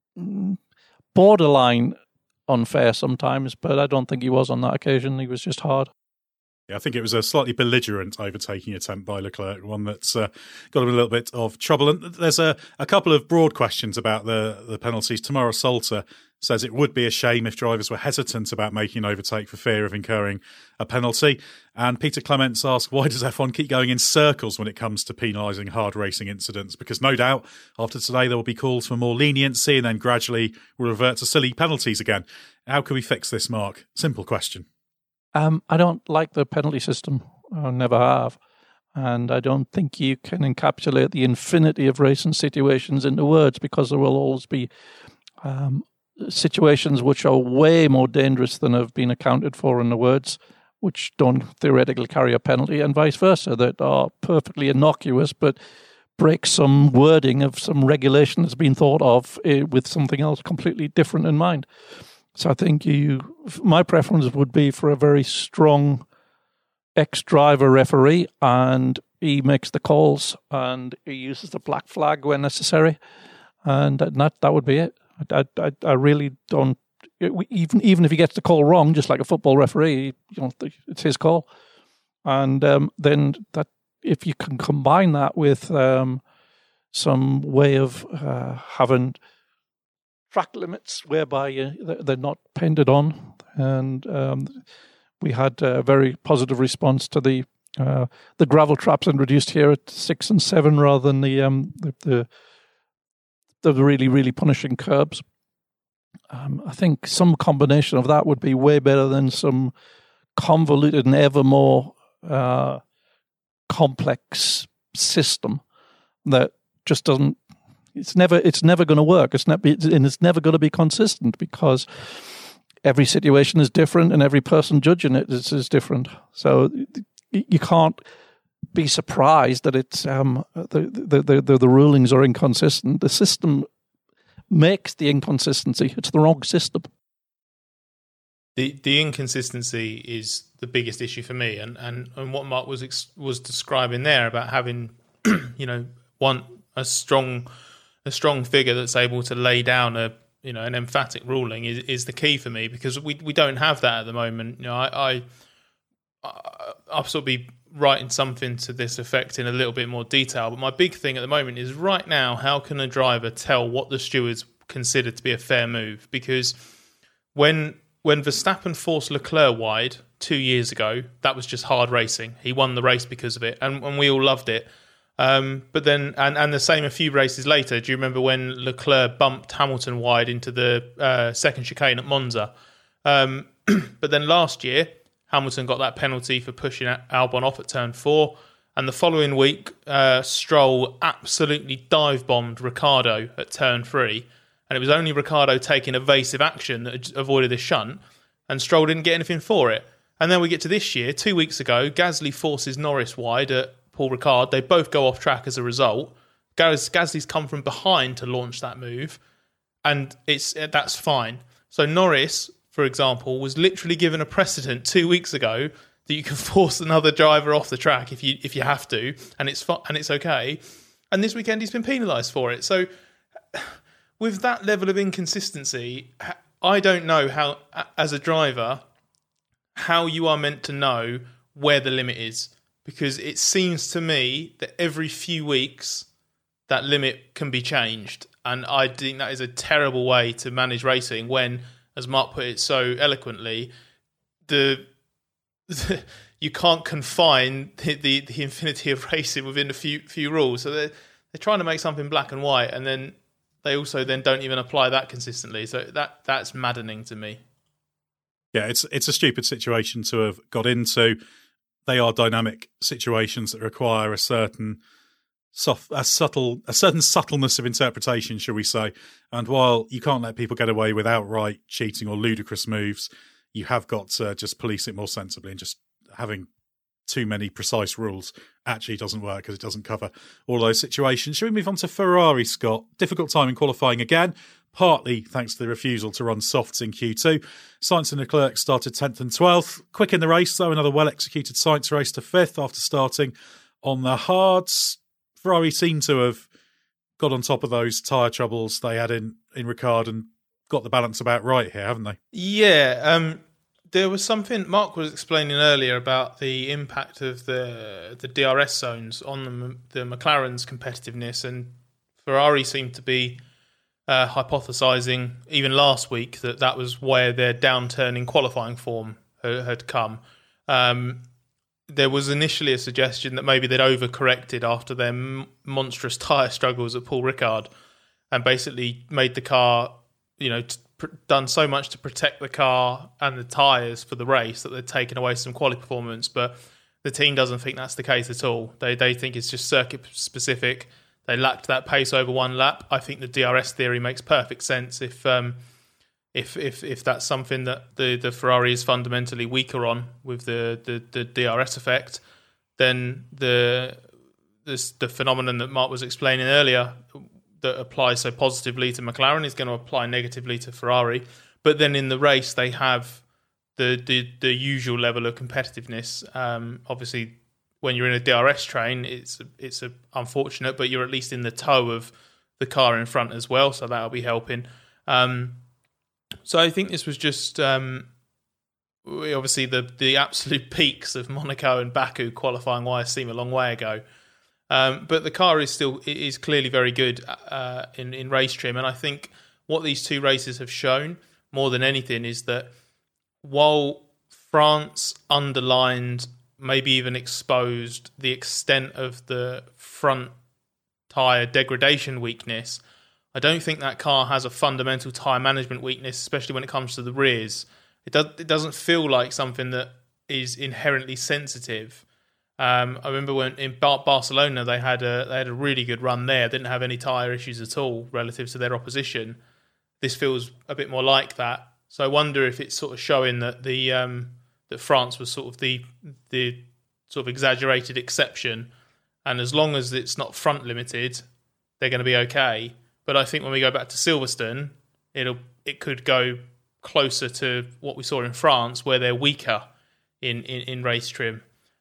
borderline unfair sometimes, but I don't think he was on that occasion. He was just hard. Yeah, I think it was a slightly belligerent overtaking attempt by Leclerc, one that's got him in a little bit of trouble. And there's a couple of broad questions about the penalties. Tamara Salter says it would be a shame if drivers were hesitant about making an overtake for fear of incurring a penalty. And Peter Clements asks, why does F1 keep going in circles when it comes to penalising hard racing incidents? Because no doubt after today there will be calls for more leniency, and then gradually we'll revert to silly penalties again. How can we fix this, Mark? Simple question. I don't like the penalty system. I never have. And I don't think you can encapsulate the infinity of racing situations into words, because there will always be situations which are way more dangerous than have been accounted for in the words, which don't theoretically carry a penalty, and vice versa, that are perfectly innocuous but break some wording of some regulation that's been thought of with something else completely different in mind. So I think my preference would be for a very strong ex-driver referee, and he makes the calls and he uses the black flag when necessary, and that would be it. I really don't. Even if he gets the call wrong, just like a football referee, it's his call, and then that if you can combine that with some way of having track limits whereby they're not pended on, and we had a very positive response to the gravel traps introduced here at 6 and 7 rather than the really, really punishing curbs. I think some combination of that would be way better than some convoluted and ever more complex system that just doesn't. It's never going to work. It's never going to be consistent, because every situation is different and every person judging it is different. So you can't be surprised that it's the rulings are inconsistent. The system makes the inconsistency. It's the wrong system. the inconsistency is the biggest issue for me, and what Mark was describing there about having a strong figure that's able to lay down an emphatic ruling is the key for me, because we don't have that at the moment. I'll sort of be writing something to this effect in a little bit more detail, but my big thing at the moment is, right now, how can a driver tell what the stewards consider to be a fair move? Because when Verstappen forced Leclerc wide 2 years ago, that was just hard racing. He won the race because of it, and we all loved it. But then, and the same a few races later, do you remember when Leclerc bumped Hamilton wide into the second chicane at Monza? But then last year, Hamilton got that penalty for pushing Albon off at turn 4. And the following week, Stroll absolutely dive-bombed Ricciardo at turn 3. And it was only Ricciardo taking evasive action that avoided the shunt. And Stroll didn't get anything for it. And then we get to this year, 2 weeks ago, Gasly forces Norris wide at Paul Ricard. They both go off track as a result. Gasly's come from behind to launch that move. And that's fine. So Norris, for example, was literally given a precedent 2 weeks ago that you can force another driver off the track if you have to, and it's okay. And this weekend he's been penalised for it. So with that level of inconsistency, I don't know how, as a driver, how you are meant to know where the limit is, because it seems to me that every few weeks that limit can be changed, and I think that is a terrible way to manage racing when, as Mark put it so eloquently, you can't confine the infinity of racing within a few rules. So they're trying to make something black and white, and then they also then don't even apply that consistently. So that's maddening to me. Yeah, it's a stupid situation to have got into. They are dynamic situations that require a certain subtleness of interpretation, shall we say. And while you can't let people get away with outright cheating or ludicrous moves, you have got to just police it more sensibly, and just having too many precise rules actually doesn't work because it doesn't cover all those situations. Shall we move on to Ferrari, Scott? Difficult time in qualifying again, partly thanks to the refusal to run softs in Q2. Sainz and Leclerc started 10th and 12th. Quick in the race, though, another well-executed Sainz race to 5th after starting on the hards. Ferrari seem to have got on top of those tyre troubles they had in Ricard and got the balance about right here, haven't they? Yeah, there was something Mark was explaining earlier about the impact of the DRS zones on the McLaren's competitiveness, and Ferrari seemed to be hypothesising even last week that was where their downturn in qualifying form had come. There was initially a suggestion that maybe they'd overcorrected after their monstrous tyre struggles at Paul Ricard, and basically made the car, done so much to protect the car and the tyres for the race that they'd taken away some quality performance. But the team doesn't think that's the case at all. They think it's just circuit specific. They lacked that pace over one lap. I think the DRS theory makes perfect sense if that's something that the Ferrari is fundamentally weaker on with the DRS effect. Then the phenomenon that Mark was explaining earlier that applies so positively to McLaren is going to apply negatively to Ferrari. But then in the race, they have the usual level of competitiveness. Obviously, when you're in a DRS train, it's unfortunate, but you're at least in the tow of the car in front as well, so that'll be helping. So I think this was just obviously the absolute peaks of Monaco and Baku qualifying wise seem a long way ago. But the car is clearly very good in race trim, and I think what these two races have shown more than anything is that while France underlined, maybe even exposed the extent of the front tyre degradation weakness, I don't think that car has a fundamental tyre management weakness, especially when it comes to the rears. It doesn't feel like something that is inherently sensitive. I remember when in Barcelona they had a really good run there. Didn't have any tyre issues at all relative to their opposition. This feels a bit more like that. So I wonder if it's sort of showing that that France was sort of the sort of exaggerated exception, and as long as it's not front limited, they're going to be okay. But I think when we go back to Silverstone, it could go closer to what we saw in France, where they're weaker in race trim.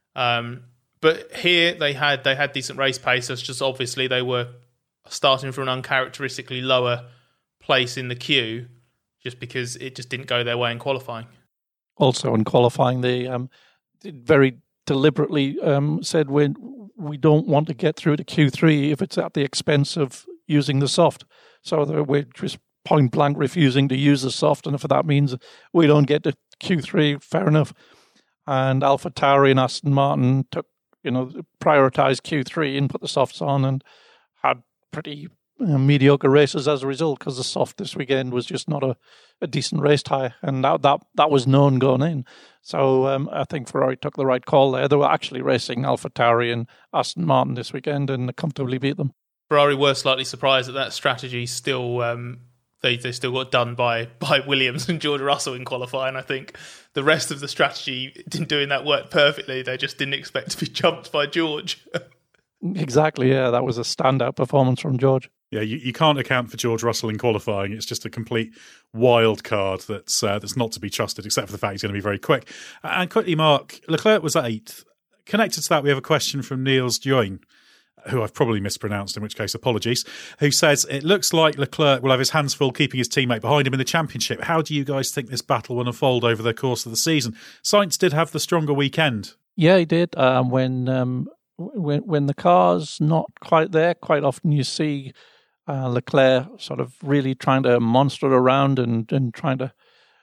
But here they had decent race pace. It's just obviously they were starting from an uncharacteristically lower place in the queue, just because it just didn't go their way in qualifying. Also in qualifying, they very deliberately said we don't want to get through to Q3 if it's at the expense of using the soft. So we're just point blank refusing to use the soft, and if that means we don't get to Q3, fair enough. And AlphaTauri and Aston Martin prioritized Q3 and put the softs on, and had pretty mediocre races as a result, because the soft this weekend was just not a decent race tyre, and that was known going in. So I think Ferrari took the right call there. They were actually racing AlphaTauri and Aston Martin this weekend and comfortably beat them. Ferrari were slightly surprised that strategy still they still got done by Williams and George Russell in qualifying. I think the rest of the strategy doing that worked perfectly. They just didn't expect to be jumped by George. Exactly, yeah. That was a standout performance from George. Yeah, you can't account for George Russell in qualifying. It's just a complete wild card that's not to be trusted, except for the fact he's going to be very quick. And quickly, Mark, Leclerc was 8th. Connected to that, we have a question from Niels Join, who I've probably mispronounced, in which case apologies, who says, it looks like Leclerc will have his hands full keeping his teammate behind him in the championship. How do you guys think this battle will unfold over the course of the season? Sainz did have the stronger weekend. Yeah, he did. When the car's not quite there, quite often you see Leclerc sort of really trying to monster it around and trying to,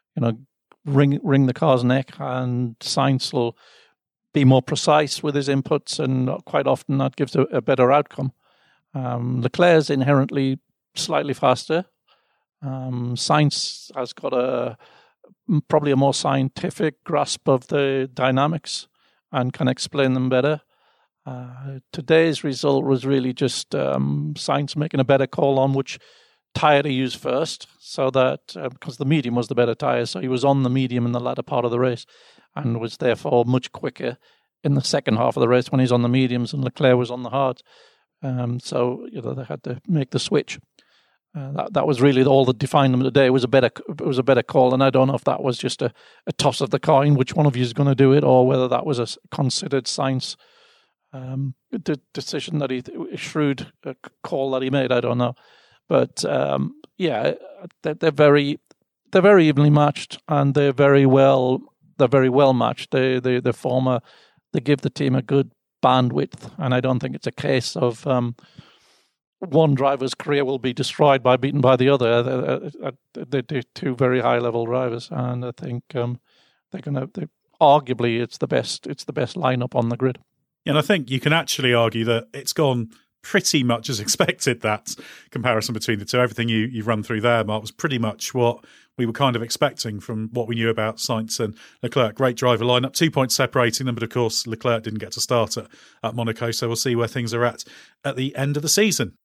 wring the car's neck, and Sainz will be more precise with his inputs, and quite often that gives a better outcome. Leclerc's inherently slightly faster. Sainz has got probably a more scientific grasp of the dynamics and can explain them better. Today's result was really just Sainz making a better call on which tyre to use first, so that because the medium was the better tyre, so he was on the medium in the latter part of the race, and was therefore much quicker in the second half of the race when he's on the mediums and Leclerc was on the hards. So they had to make the switch. That was really all that defined them today. It was a better call, and I don't know if that was just a toss of the coin, which one of you is going to do it, or whether that was a considered science decision that a shrewd call that he made. I don't know, but they're very evenly matched, and they're very well matched. They give the team a good bandwidth, and I don't think it's a case of one driver's career will be destroyed by beaten by the other. They're two very high level drivers, and I think arguably it's the best lineup on the grid. And I think you can actually argue that it's gone pretty much as expected, that comparison between the two. Everything you've run through there, Mark, was pretty much what we were kind of expecting from what we knew about Sainz and Leclerc. Great driver lineup, 2 points separating them, but of course Leclerc didn't get to start at Monaco, so we'll see where things are at the end of the season.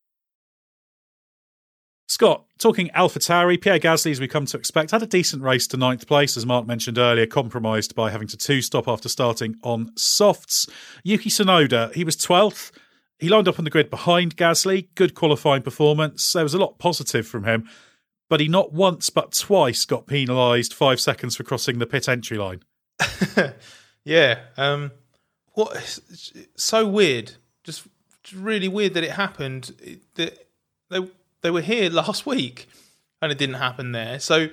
Scott, talking AlphaTauri, Pierre Gasly, as we come to expect, had a decent race to 9th place, as Mark mentioned earlier, compromised by having to two-stop after starting on softs. Yuki Tsunoda, he was 12th. He lined up on the grid behind Gasly. Good qualifying performance. There was a lot positive from him, but he not once but twice got penalised 5 seconds for crossing the pit entry line. Yeah. It's so weird. Just really weird that it happened. They were here last week and it didn't happen there. So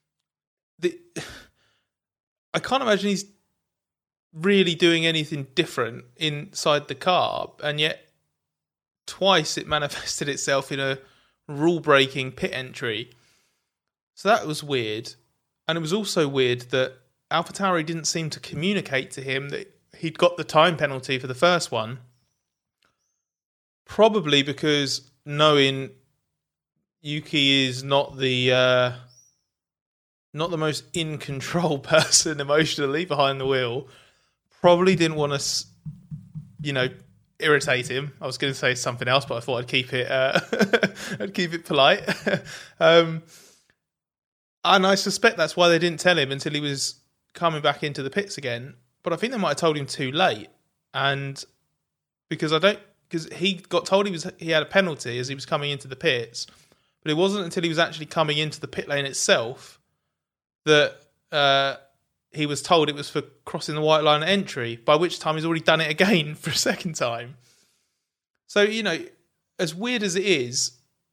I can't imagine he's really doing anything different inside the car, and yet twice it manifested itself in a rule-breaking pit entry. So that was weird. And it was also weird that AlphaTauri didn't seem to communicate to him that he'd got the time penalty for the first one. Probably because knowing Yuki is not the most in control person emotionally behind the wheel, probably didn't want to, irritate him. I was going to say something else, but I thought I'd keep it polite. And I suspect that's why they didn't tell him until he was coming back into the pits again. But I think they might have told him too late, and because he got told he had a penalty as he was coming into the pits. But it wasn't until he was actually coming into the pit lane itself that he was told it was for crossing the white line at entry, by which time he's already done it again for a second time. So, as weird as it is,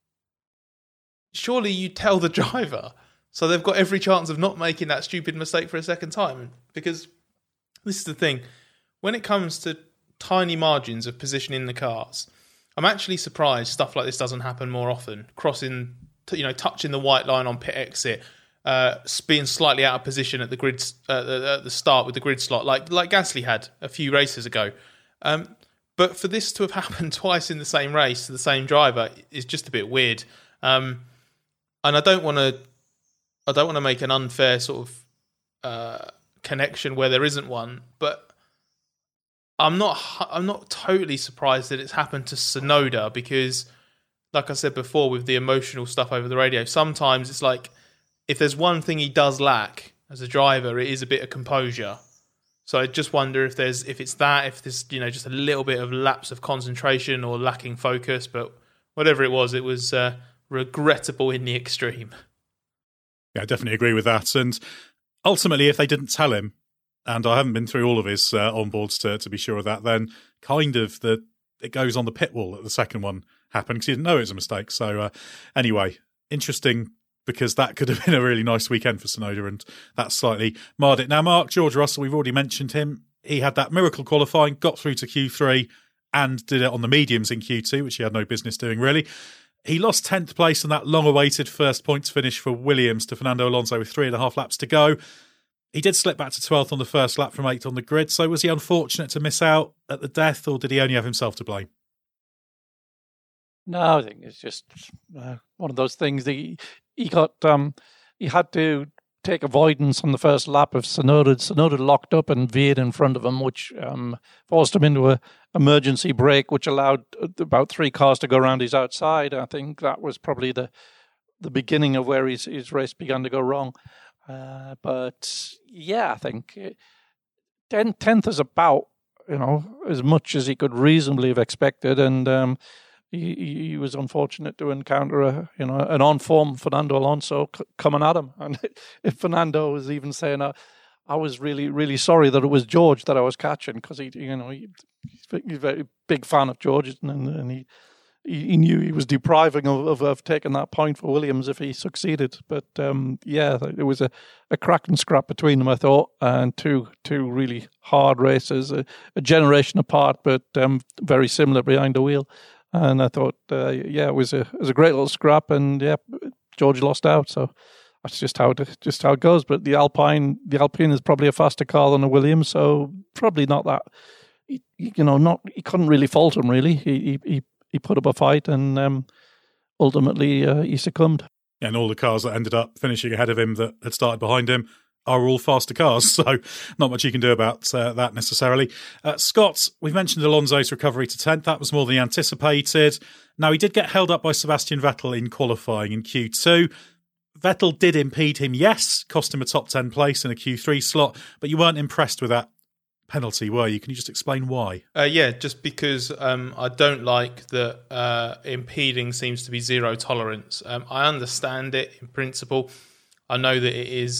surely you tell the driver, so they've got every chance of not making that stupid mistake for a second time. Because this is the thing, when it comes to tiny margins of positioning the cars, I'm actually surprised stuff like this doesn't happen more often. Crossing, touching the white line on pit exit, being slightly out of position at the grid at the start with the grid slot, like Gasly had a few races ago. But for this to have happened twice in the same race to the same driver is just a bit weird. And I don't want to make an unfair sort of connection where there isn't one, but I'm not totally surprised that it's happened to Tsunoda, because, like I said before, with the emotional stuff over the radio, sometimes it's like, if there's one thing he does lack as a driver, it is a bit of composure. So I just wonder if there's just a little bit of lapse of concentration or lacking focus. But whatever it was regrettable in the extreme. Yeah, I definitely agree with that. And ultimately, if they didn't tell him, and I haven't been through all of his onboards to be sure of that, then kind of it goes on the pit wall that the second one happened, because he didn't know it was a mistake. So anyway, interesting, because that could have been a really nice weekend for Tsunoda, and that slightly marred it. Now, Mark, George Russell, we've already mentioned him. He had that miracle qualifying, got through to Q3, and did it on the mediums in Q2, which he had no business doing, really. He lost 10th place in that long-awaited first points finish for Williams to Fernando Alonso with 3.5 laps to go. He did slip back to 12th on the first lap from 8th on the grid, so was he unfortunate to miss out at the death, or did he only have himself to blame? No, I think it's just one of those things that he got. He had to take avoidance on the first lap of Tsunoda. Tsunoda locked up and veered in front of him, which forced him into an emergency brake, which allowed about 3 cars to go around his outside. I think that was probably the beginning of where his race began to go wrong. But yeah, I think 10th is about as much as he could reasonably have expected, and he was unfortunate to encounter an on-form Fernando Alonso coming at him. And if Fernando was even saying, I was really, really sorry that it was George that I was catching, because he's a very big fan of George, and he knew he was depriving of taking that point for Williams if he succeeded. But it was a crack and scrap between them, I thought, and two really hard races, a generation apart, but very similar behind the wheel. And I thought, it was a great little scrap, and George lost out. So that's just how it goes. But the Alpine is probably a faster car than the Williams, so probably not that. He couldn't really fault him. Really, he put up a fight, and ultimately he succumbed. And all the cars that ended up finishing ahead of him that had started behind him are all faster cars, so not much you can do about that necessarily. Scott, we've mentioned Alonso's recovery to 10th. That was more than he anticipated. Now, he did get held up by Sebastian Vettel in qualifying in Q2. Vettel did impede him, yes, cost him a top 10 place in a Q3 slot, but you weren't impressed with that penalty, were you? Can you just explain why? Just because I don't like that impeding seems to be zero tolerance. I understand it in principle. I know that it is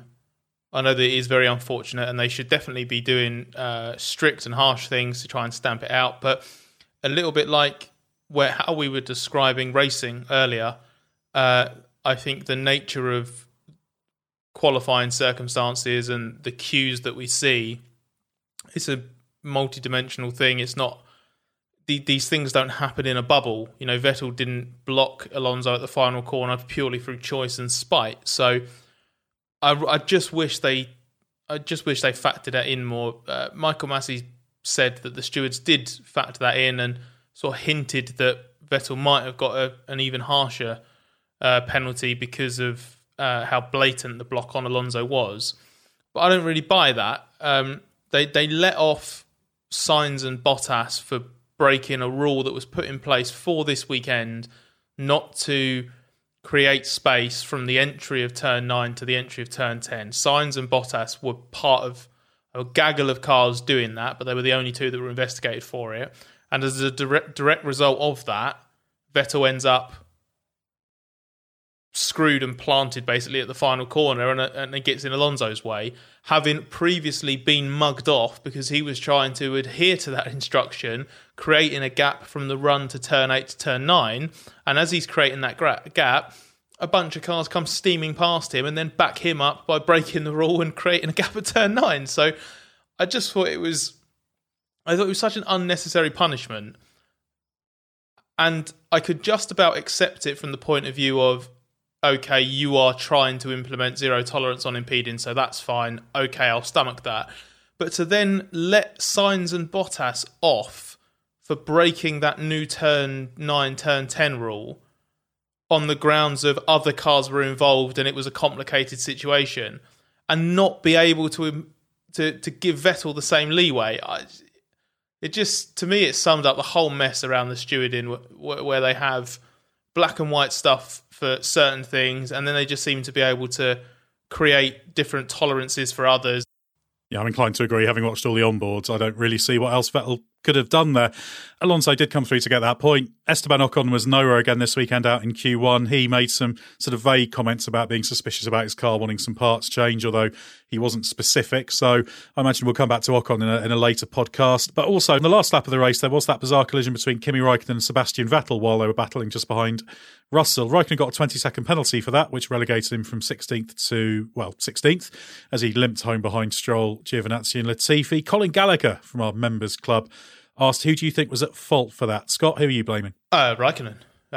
very unfortunate, and they should definitely be doing strict and harsh things to try and stamp it out. But a little bit like how we were describing racing earlier, I think the nature of qualifying circumstances and the cues that we see, it's a multi-dimensional thing. It's not these things don't happen in a bubble. Vettel didn't block Alonso at the final corner purely through choice and spite. So I just wish they factored that in more. Michael Massey said that the stewards did factor that in and sort of hinted that Vettel might have got an even harsher penalty because of how blatant the block on Alonso was. But I don't really buy that. They let off Sainz and Bottas for breaking a rule that was put in place for this weekend, not to create space from the entry of turn 9 to the entry of turn 10. Sainz and Bottas were part of a gaggle of cars doing that, but they were the only two that were investigated for it. And as a direct result of that, Vettel ends up screwed and planted basically at the final corner, and it gets in Alonso's way, having previously been mugged off because he was trying to adhere to that instruction, creating a gap from the run to turn 8 to turn 9, and as he's creating that gap, a bunch of cars come steaming past him and then back him up by breaking the rule and creating a gap at turn 9. So I just thought it was such an unnecessary punishment, and I could just about accept it from the point of view of, okay, you are trying to implement zero tolerance on impeding, so that's fine. Okay, I'll stomach that. But to then let Sainz and Bottas off for breaking that new turn 9, turn 10 rule on the grounds of other cars were involved and it was a complicated situation, and not be able to give Vettel the same leeway, it just, to me, it summed up the whole mess around the stewarding, where they have black and white stuff for certain things, and then they just seem to be able to create different tolerances for others. Yeah, I'm inclined to agree. Having watched all the onboards, I don't really see what else Vettel could have done there. Alonso did come through to get that point. Esteban Ocon was nowhere again this weekend out in Q1. He made some sort of vague comments about being suspicious about his car, wanting some parts change, although he wasn't specific. So I imagine we'll come back to Ocon in a later podcast. But also, in the last lap of the race, there was that bizarre collision between Kimi Raikkonen and Sebastian Vettel while they were battling just behind Russell. Raikkonen got a 20-second penalty for that, which relegated him from 16th to, 16th, as he limped home behind Stroll, Giovinazzi and Latifi. Colin Gallagher from our members club asked, who do you think was at fault for that? Scott, who are you blaming? Raikkonen.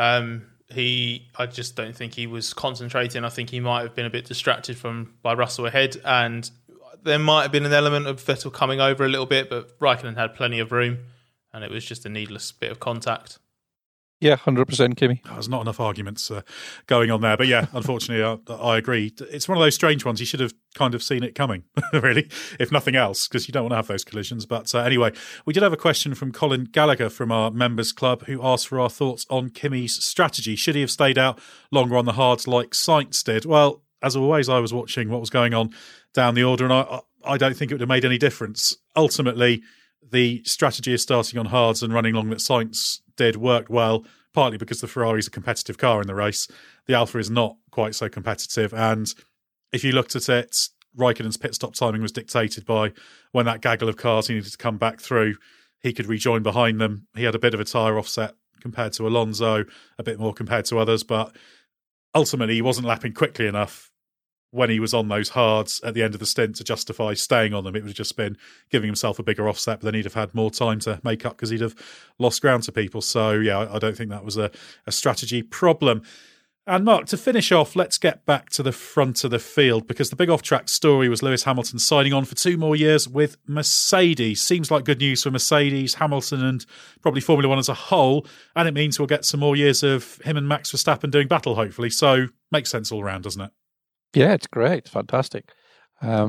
I just don't think he was concentrating. I think he might have been a bit distracted by Russell ahead, and there might have been an element of Vettel coming over a little bit, but Raikkonen had plenty of room, and it was just a needless bit of contact. Yeah, 100% Kimi. There's not enough arguments going on there. But yeah, unfortunately, I agree. It's one of those strange ones. You should have kind of seen it coming, really, if nothing else, because you don't want to have those collisions. But anyway, we did have a question from Colin Gallagher from our members club, who asked for our thoughts on Kimi's strategy. Should he have stayed out longer on the hards like Sainz did? Well, as always, I was watching what was going on down the order, and I don't think it would have made any difference. Ultimately, the strategy of starting on hards and running long that Sainz did worked well, partly because the Ferrari's a competitive car in the race. The Alfa is not quite so competitive. And if you looked at it, Raikkonen's pit stop timing was dictated by when that gaggle of cars he needed to come back through, he could rejoin behind them. He had a bit of a tyre offset compared to Alonso, a bit more compared to others, but ultimately he wasn't lapping quickly enough when he was on those hards at the end of the stint to justify staying on them. It would have just been giving himself a bigger offset, but then he'd have had more time to make up because he'd have lost ground to people. So, yeah, I don't think that was a strategy problem. And Mark, to finish off, let's get back to the front of the field, because the big off-track story was Lewis Hamilton signing on for 2 more years with Mercedes. Seems like good news for Mercedes, Hamilton, and probably Formula One as a whole. And it means we'll get some more years of him and Max Verstappen doing battle, hopefully. So makes sense all around, doesn't it? Yeah, it's great. It's fantastic. I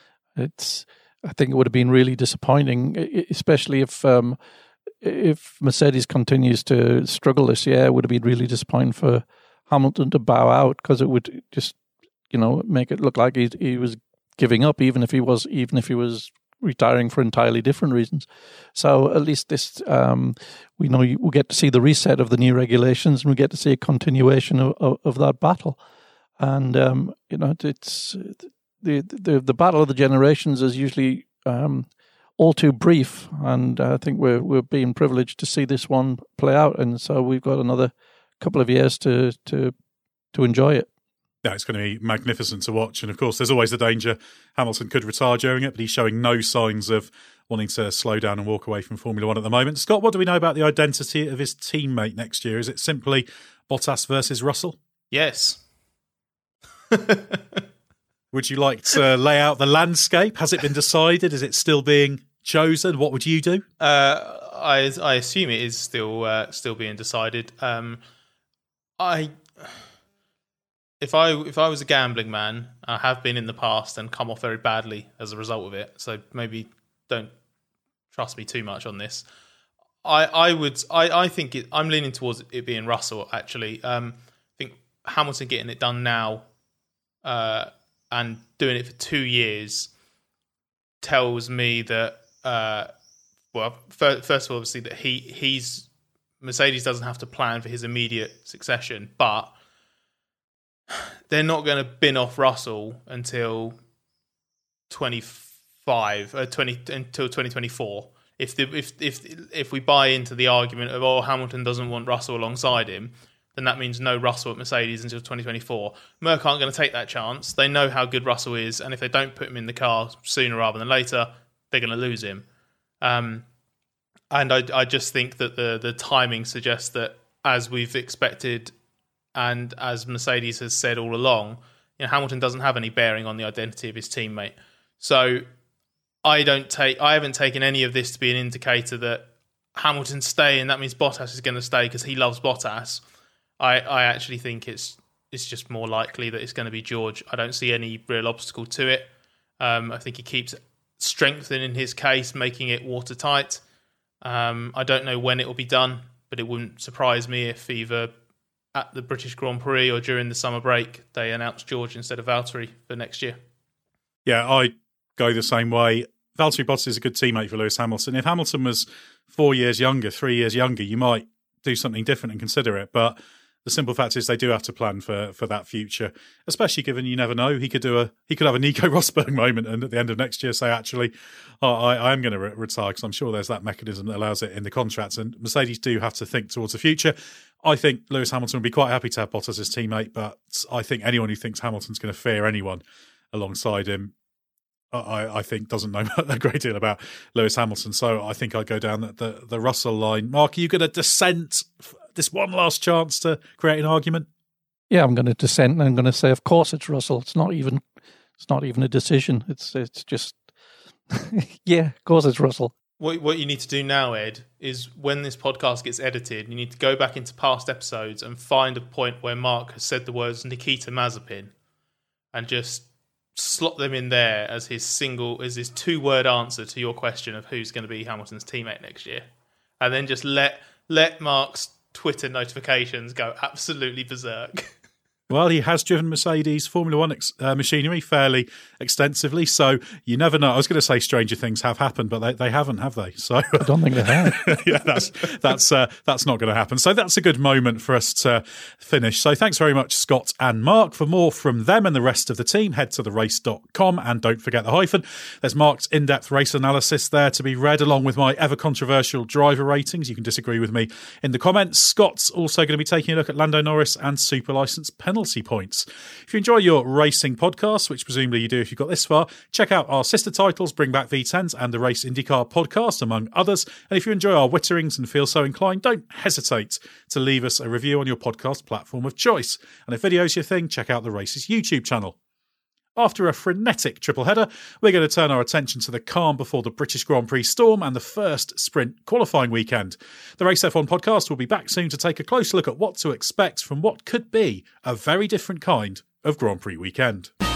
think it would have been really disappointing, especially if Mercedes continues to struggle this year. It would have been really disappointing for Hamilton to bow out, because it would just, make it look like he was giving up, even if he was retiring for entirely different reasons. So at least this, we know we'll get to see the reset of the new regulations, and we get to see a continuation of that battle. And it's the battle of the generations is usually all too brief, and I think we're being privileged to see this one play out, and so we've got another couple of years to enjoy it. Yeah, it's going to be magnificent to watch, and of course, there's always the danger Hamilton could retire during it, but he's showing no signs of wanting to slow down and walk away from Formula One at the moment. Scott, what do we know about the identity of his teammate next year? Is it simply Bottas versus Russell? Yes. Would you like to lay out the landscape? Has it been decided? Is it still being chosen? What would you do? I assume it is still being decided. If I was a gambling man, I have been in the past and come off very badly as a result of it. So maybe don't trust me too much on this. I think I'm leaning towards it being Russell. Actually, I think Hamilton getting it done now. And doing it for 2 years tells me that, first of all, obviously that he's Mercedes doesn't have to plan for his immediate succession, but they're not going to bin off Russell until 2024. If we buy into the argument of Hamilton doesn't want Russell alongside him, then that means no Russell at Mercedes until 2024. Merc aren't going to take that chance. They know how good Russell is, and if they don't put him in the car sooner rather than later, they're going to lose him. And I just think that the timing suggests that, as we've expected and as Mercedes has said all along, Hamilton doesn't have any bearing on the identity of his teammate. So I haven't taken any of this to be an indicator that Hamilton's staying, that means Bottas is going to stay because he loves Bottas. I actually think it's just more likely that it's going to be George. I don't see any real obstacle to it. I think he keeps strengthening his case, making it watertight. I don't know when it will be done, but it wouldn't surprise me if either at the British Grand Prix or during the summer break they announce George instead of Valtteri for next year. Yeah, I go the same way. Valtteri Bottas is a good teammate for Lewis Hamilton. If Hamilton was 4 years younger, 3 years younger, you might do something different and consider it. But the simple fact is they do have to plan for that future, especially given you never know. He could have a Nico Rosberg moment and at the end of next year say, actually, I am going to retire, because I'm sure there's that mechanism that allows it in the contracts. And Mercedes do have to think towards the future. I think Lewis Hamilton would be quite happy to have Bottas as teammate, but I think anyone who thinks Hamilton's going to fear anyone alongside him, I think doesn't know a great deal about Lewis Hamilton. So I think I'd go down the Russell line. Mark, are you going to dissent this one last chance to create an argument? Yeah, I'm going to dissent, and I'm going to say, of course, it's Russell. It's not even a decision. It's just, yeah, of course, it's Russell. What you need to do now, Ed, is when this podcast gets edited, you need to go back into past episodes and find a point where Mark has said the words Nikita Mazepin, and just slot them in there as his 2-word answer to your question of who's going to be Hamilton's teammate next year, and then just let Mark's Twitter notifications go absolutely berserk. Well, he has driven Mercedes Formula One machinery fairly extensively, so you never know. I was going to say stranger things have happened, but they haven't, have they? So I don't think they have. Yeah, that's not going to happen. So that's a good moment for us to finish. So thanks very much, Scott and Mark. For more from them and the rest of the team, head to therace.com, and don't forget the hyphen. There's Mark's in-depth race analysis there to be read, along with my ever-controversial driver ratings. You can disagree with me in the comments. Scott's also going to be taking a look at Lando Norris and super license penalty points. If you enjoy your racing podcast, which presumably you do if you've got this far, check out our sister titles, Bring Back V10s and the Race IndyCar podcast, among others. And if you enjoy our witterings and feel so inclined, don't hesitate to leave us a review on your podcast platform of choice. And if video's your thing, check out the Race's YouTube channel. After a frenetic triple header, we're going to turn our attention to the calm before the British Grand Prix storm and the first sprint qualifying weekend. The Race F1 podcast will be back soon to take a close look at what to expect from what could be a very different kind of Grand Prix weekend.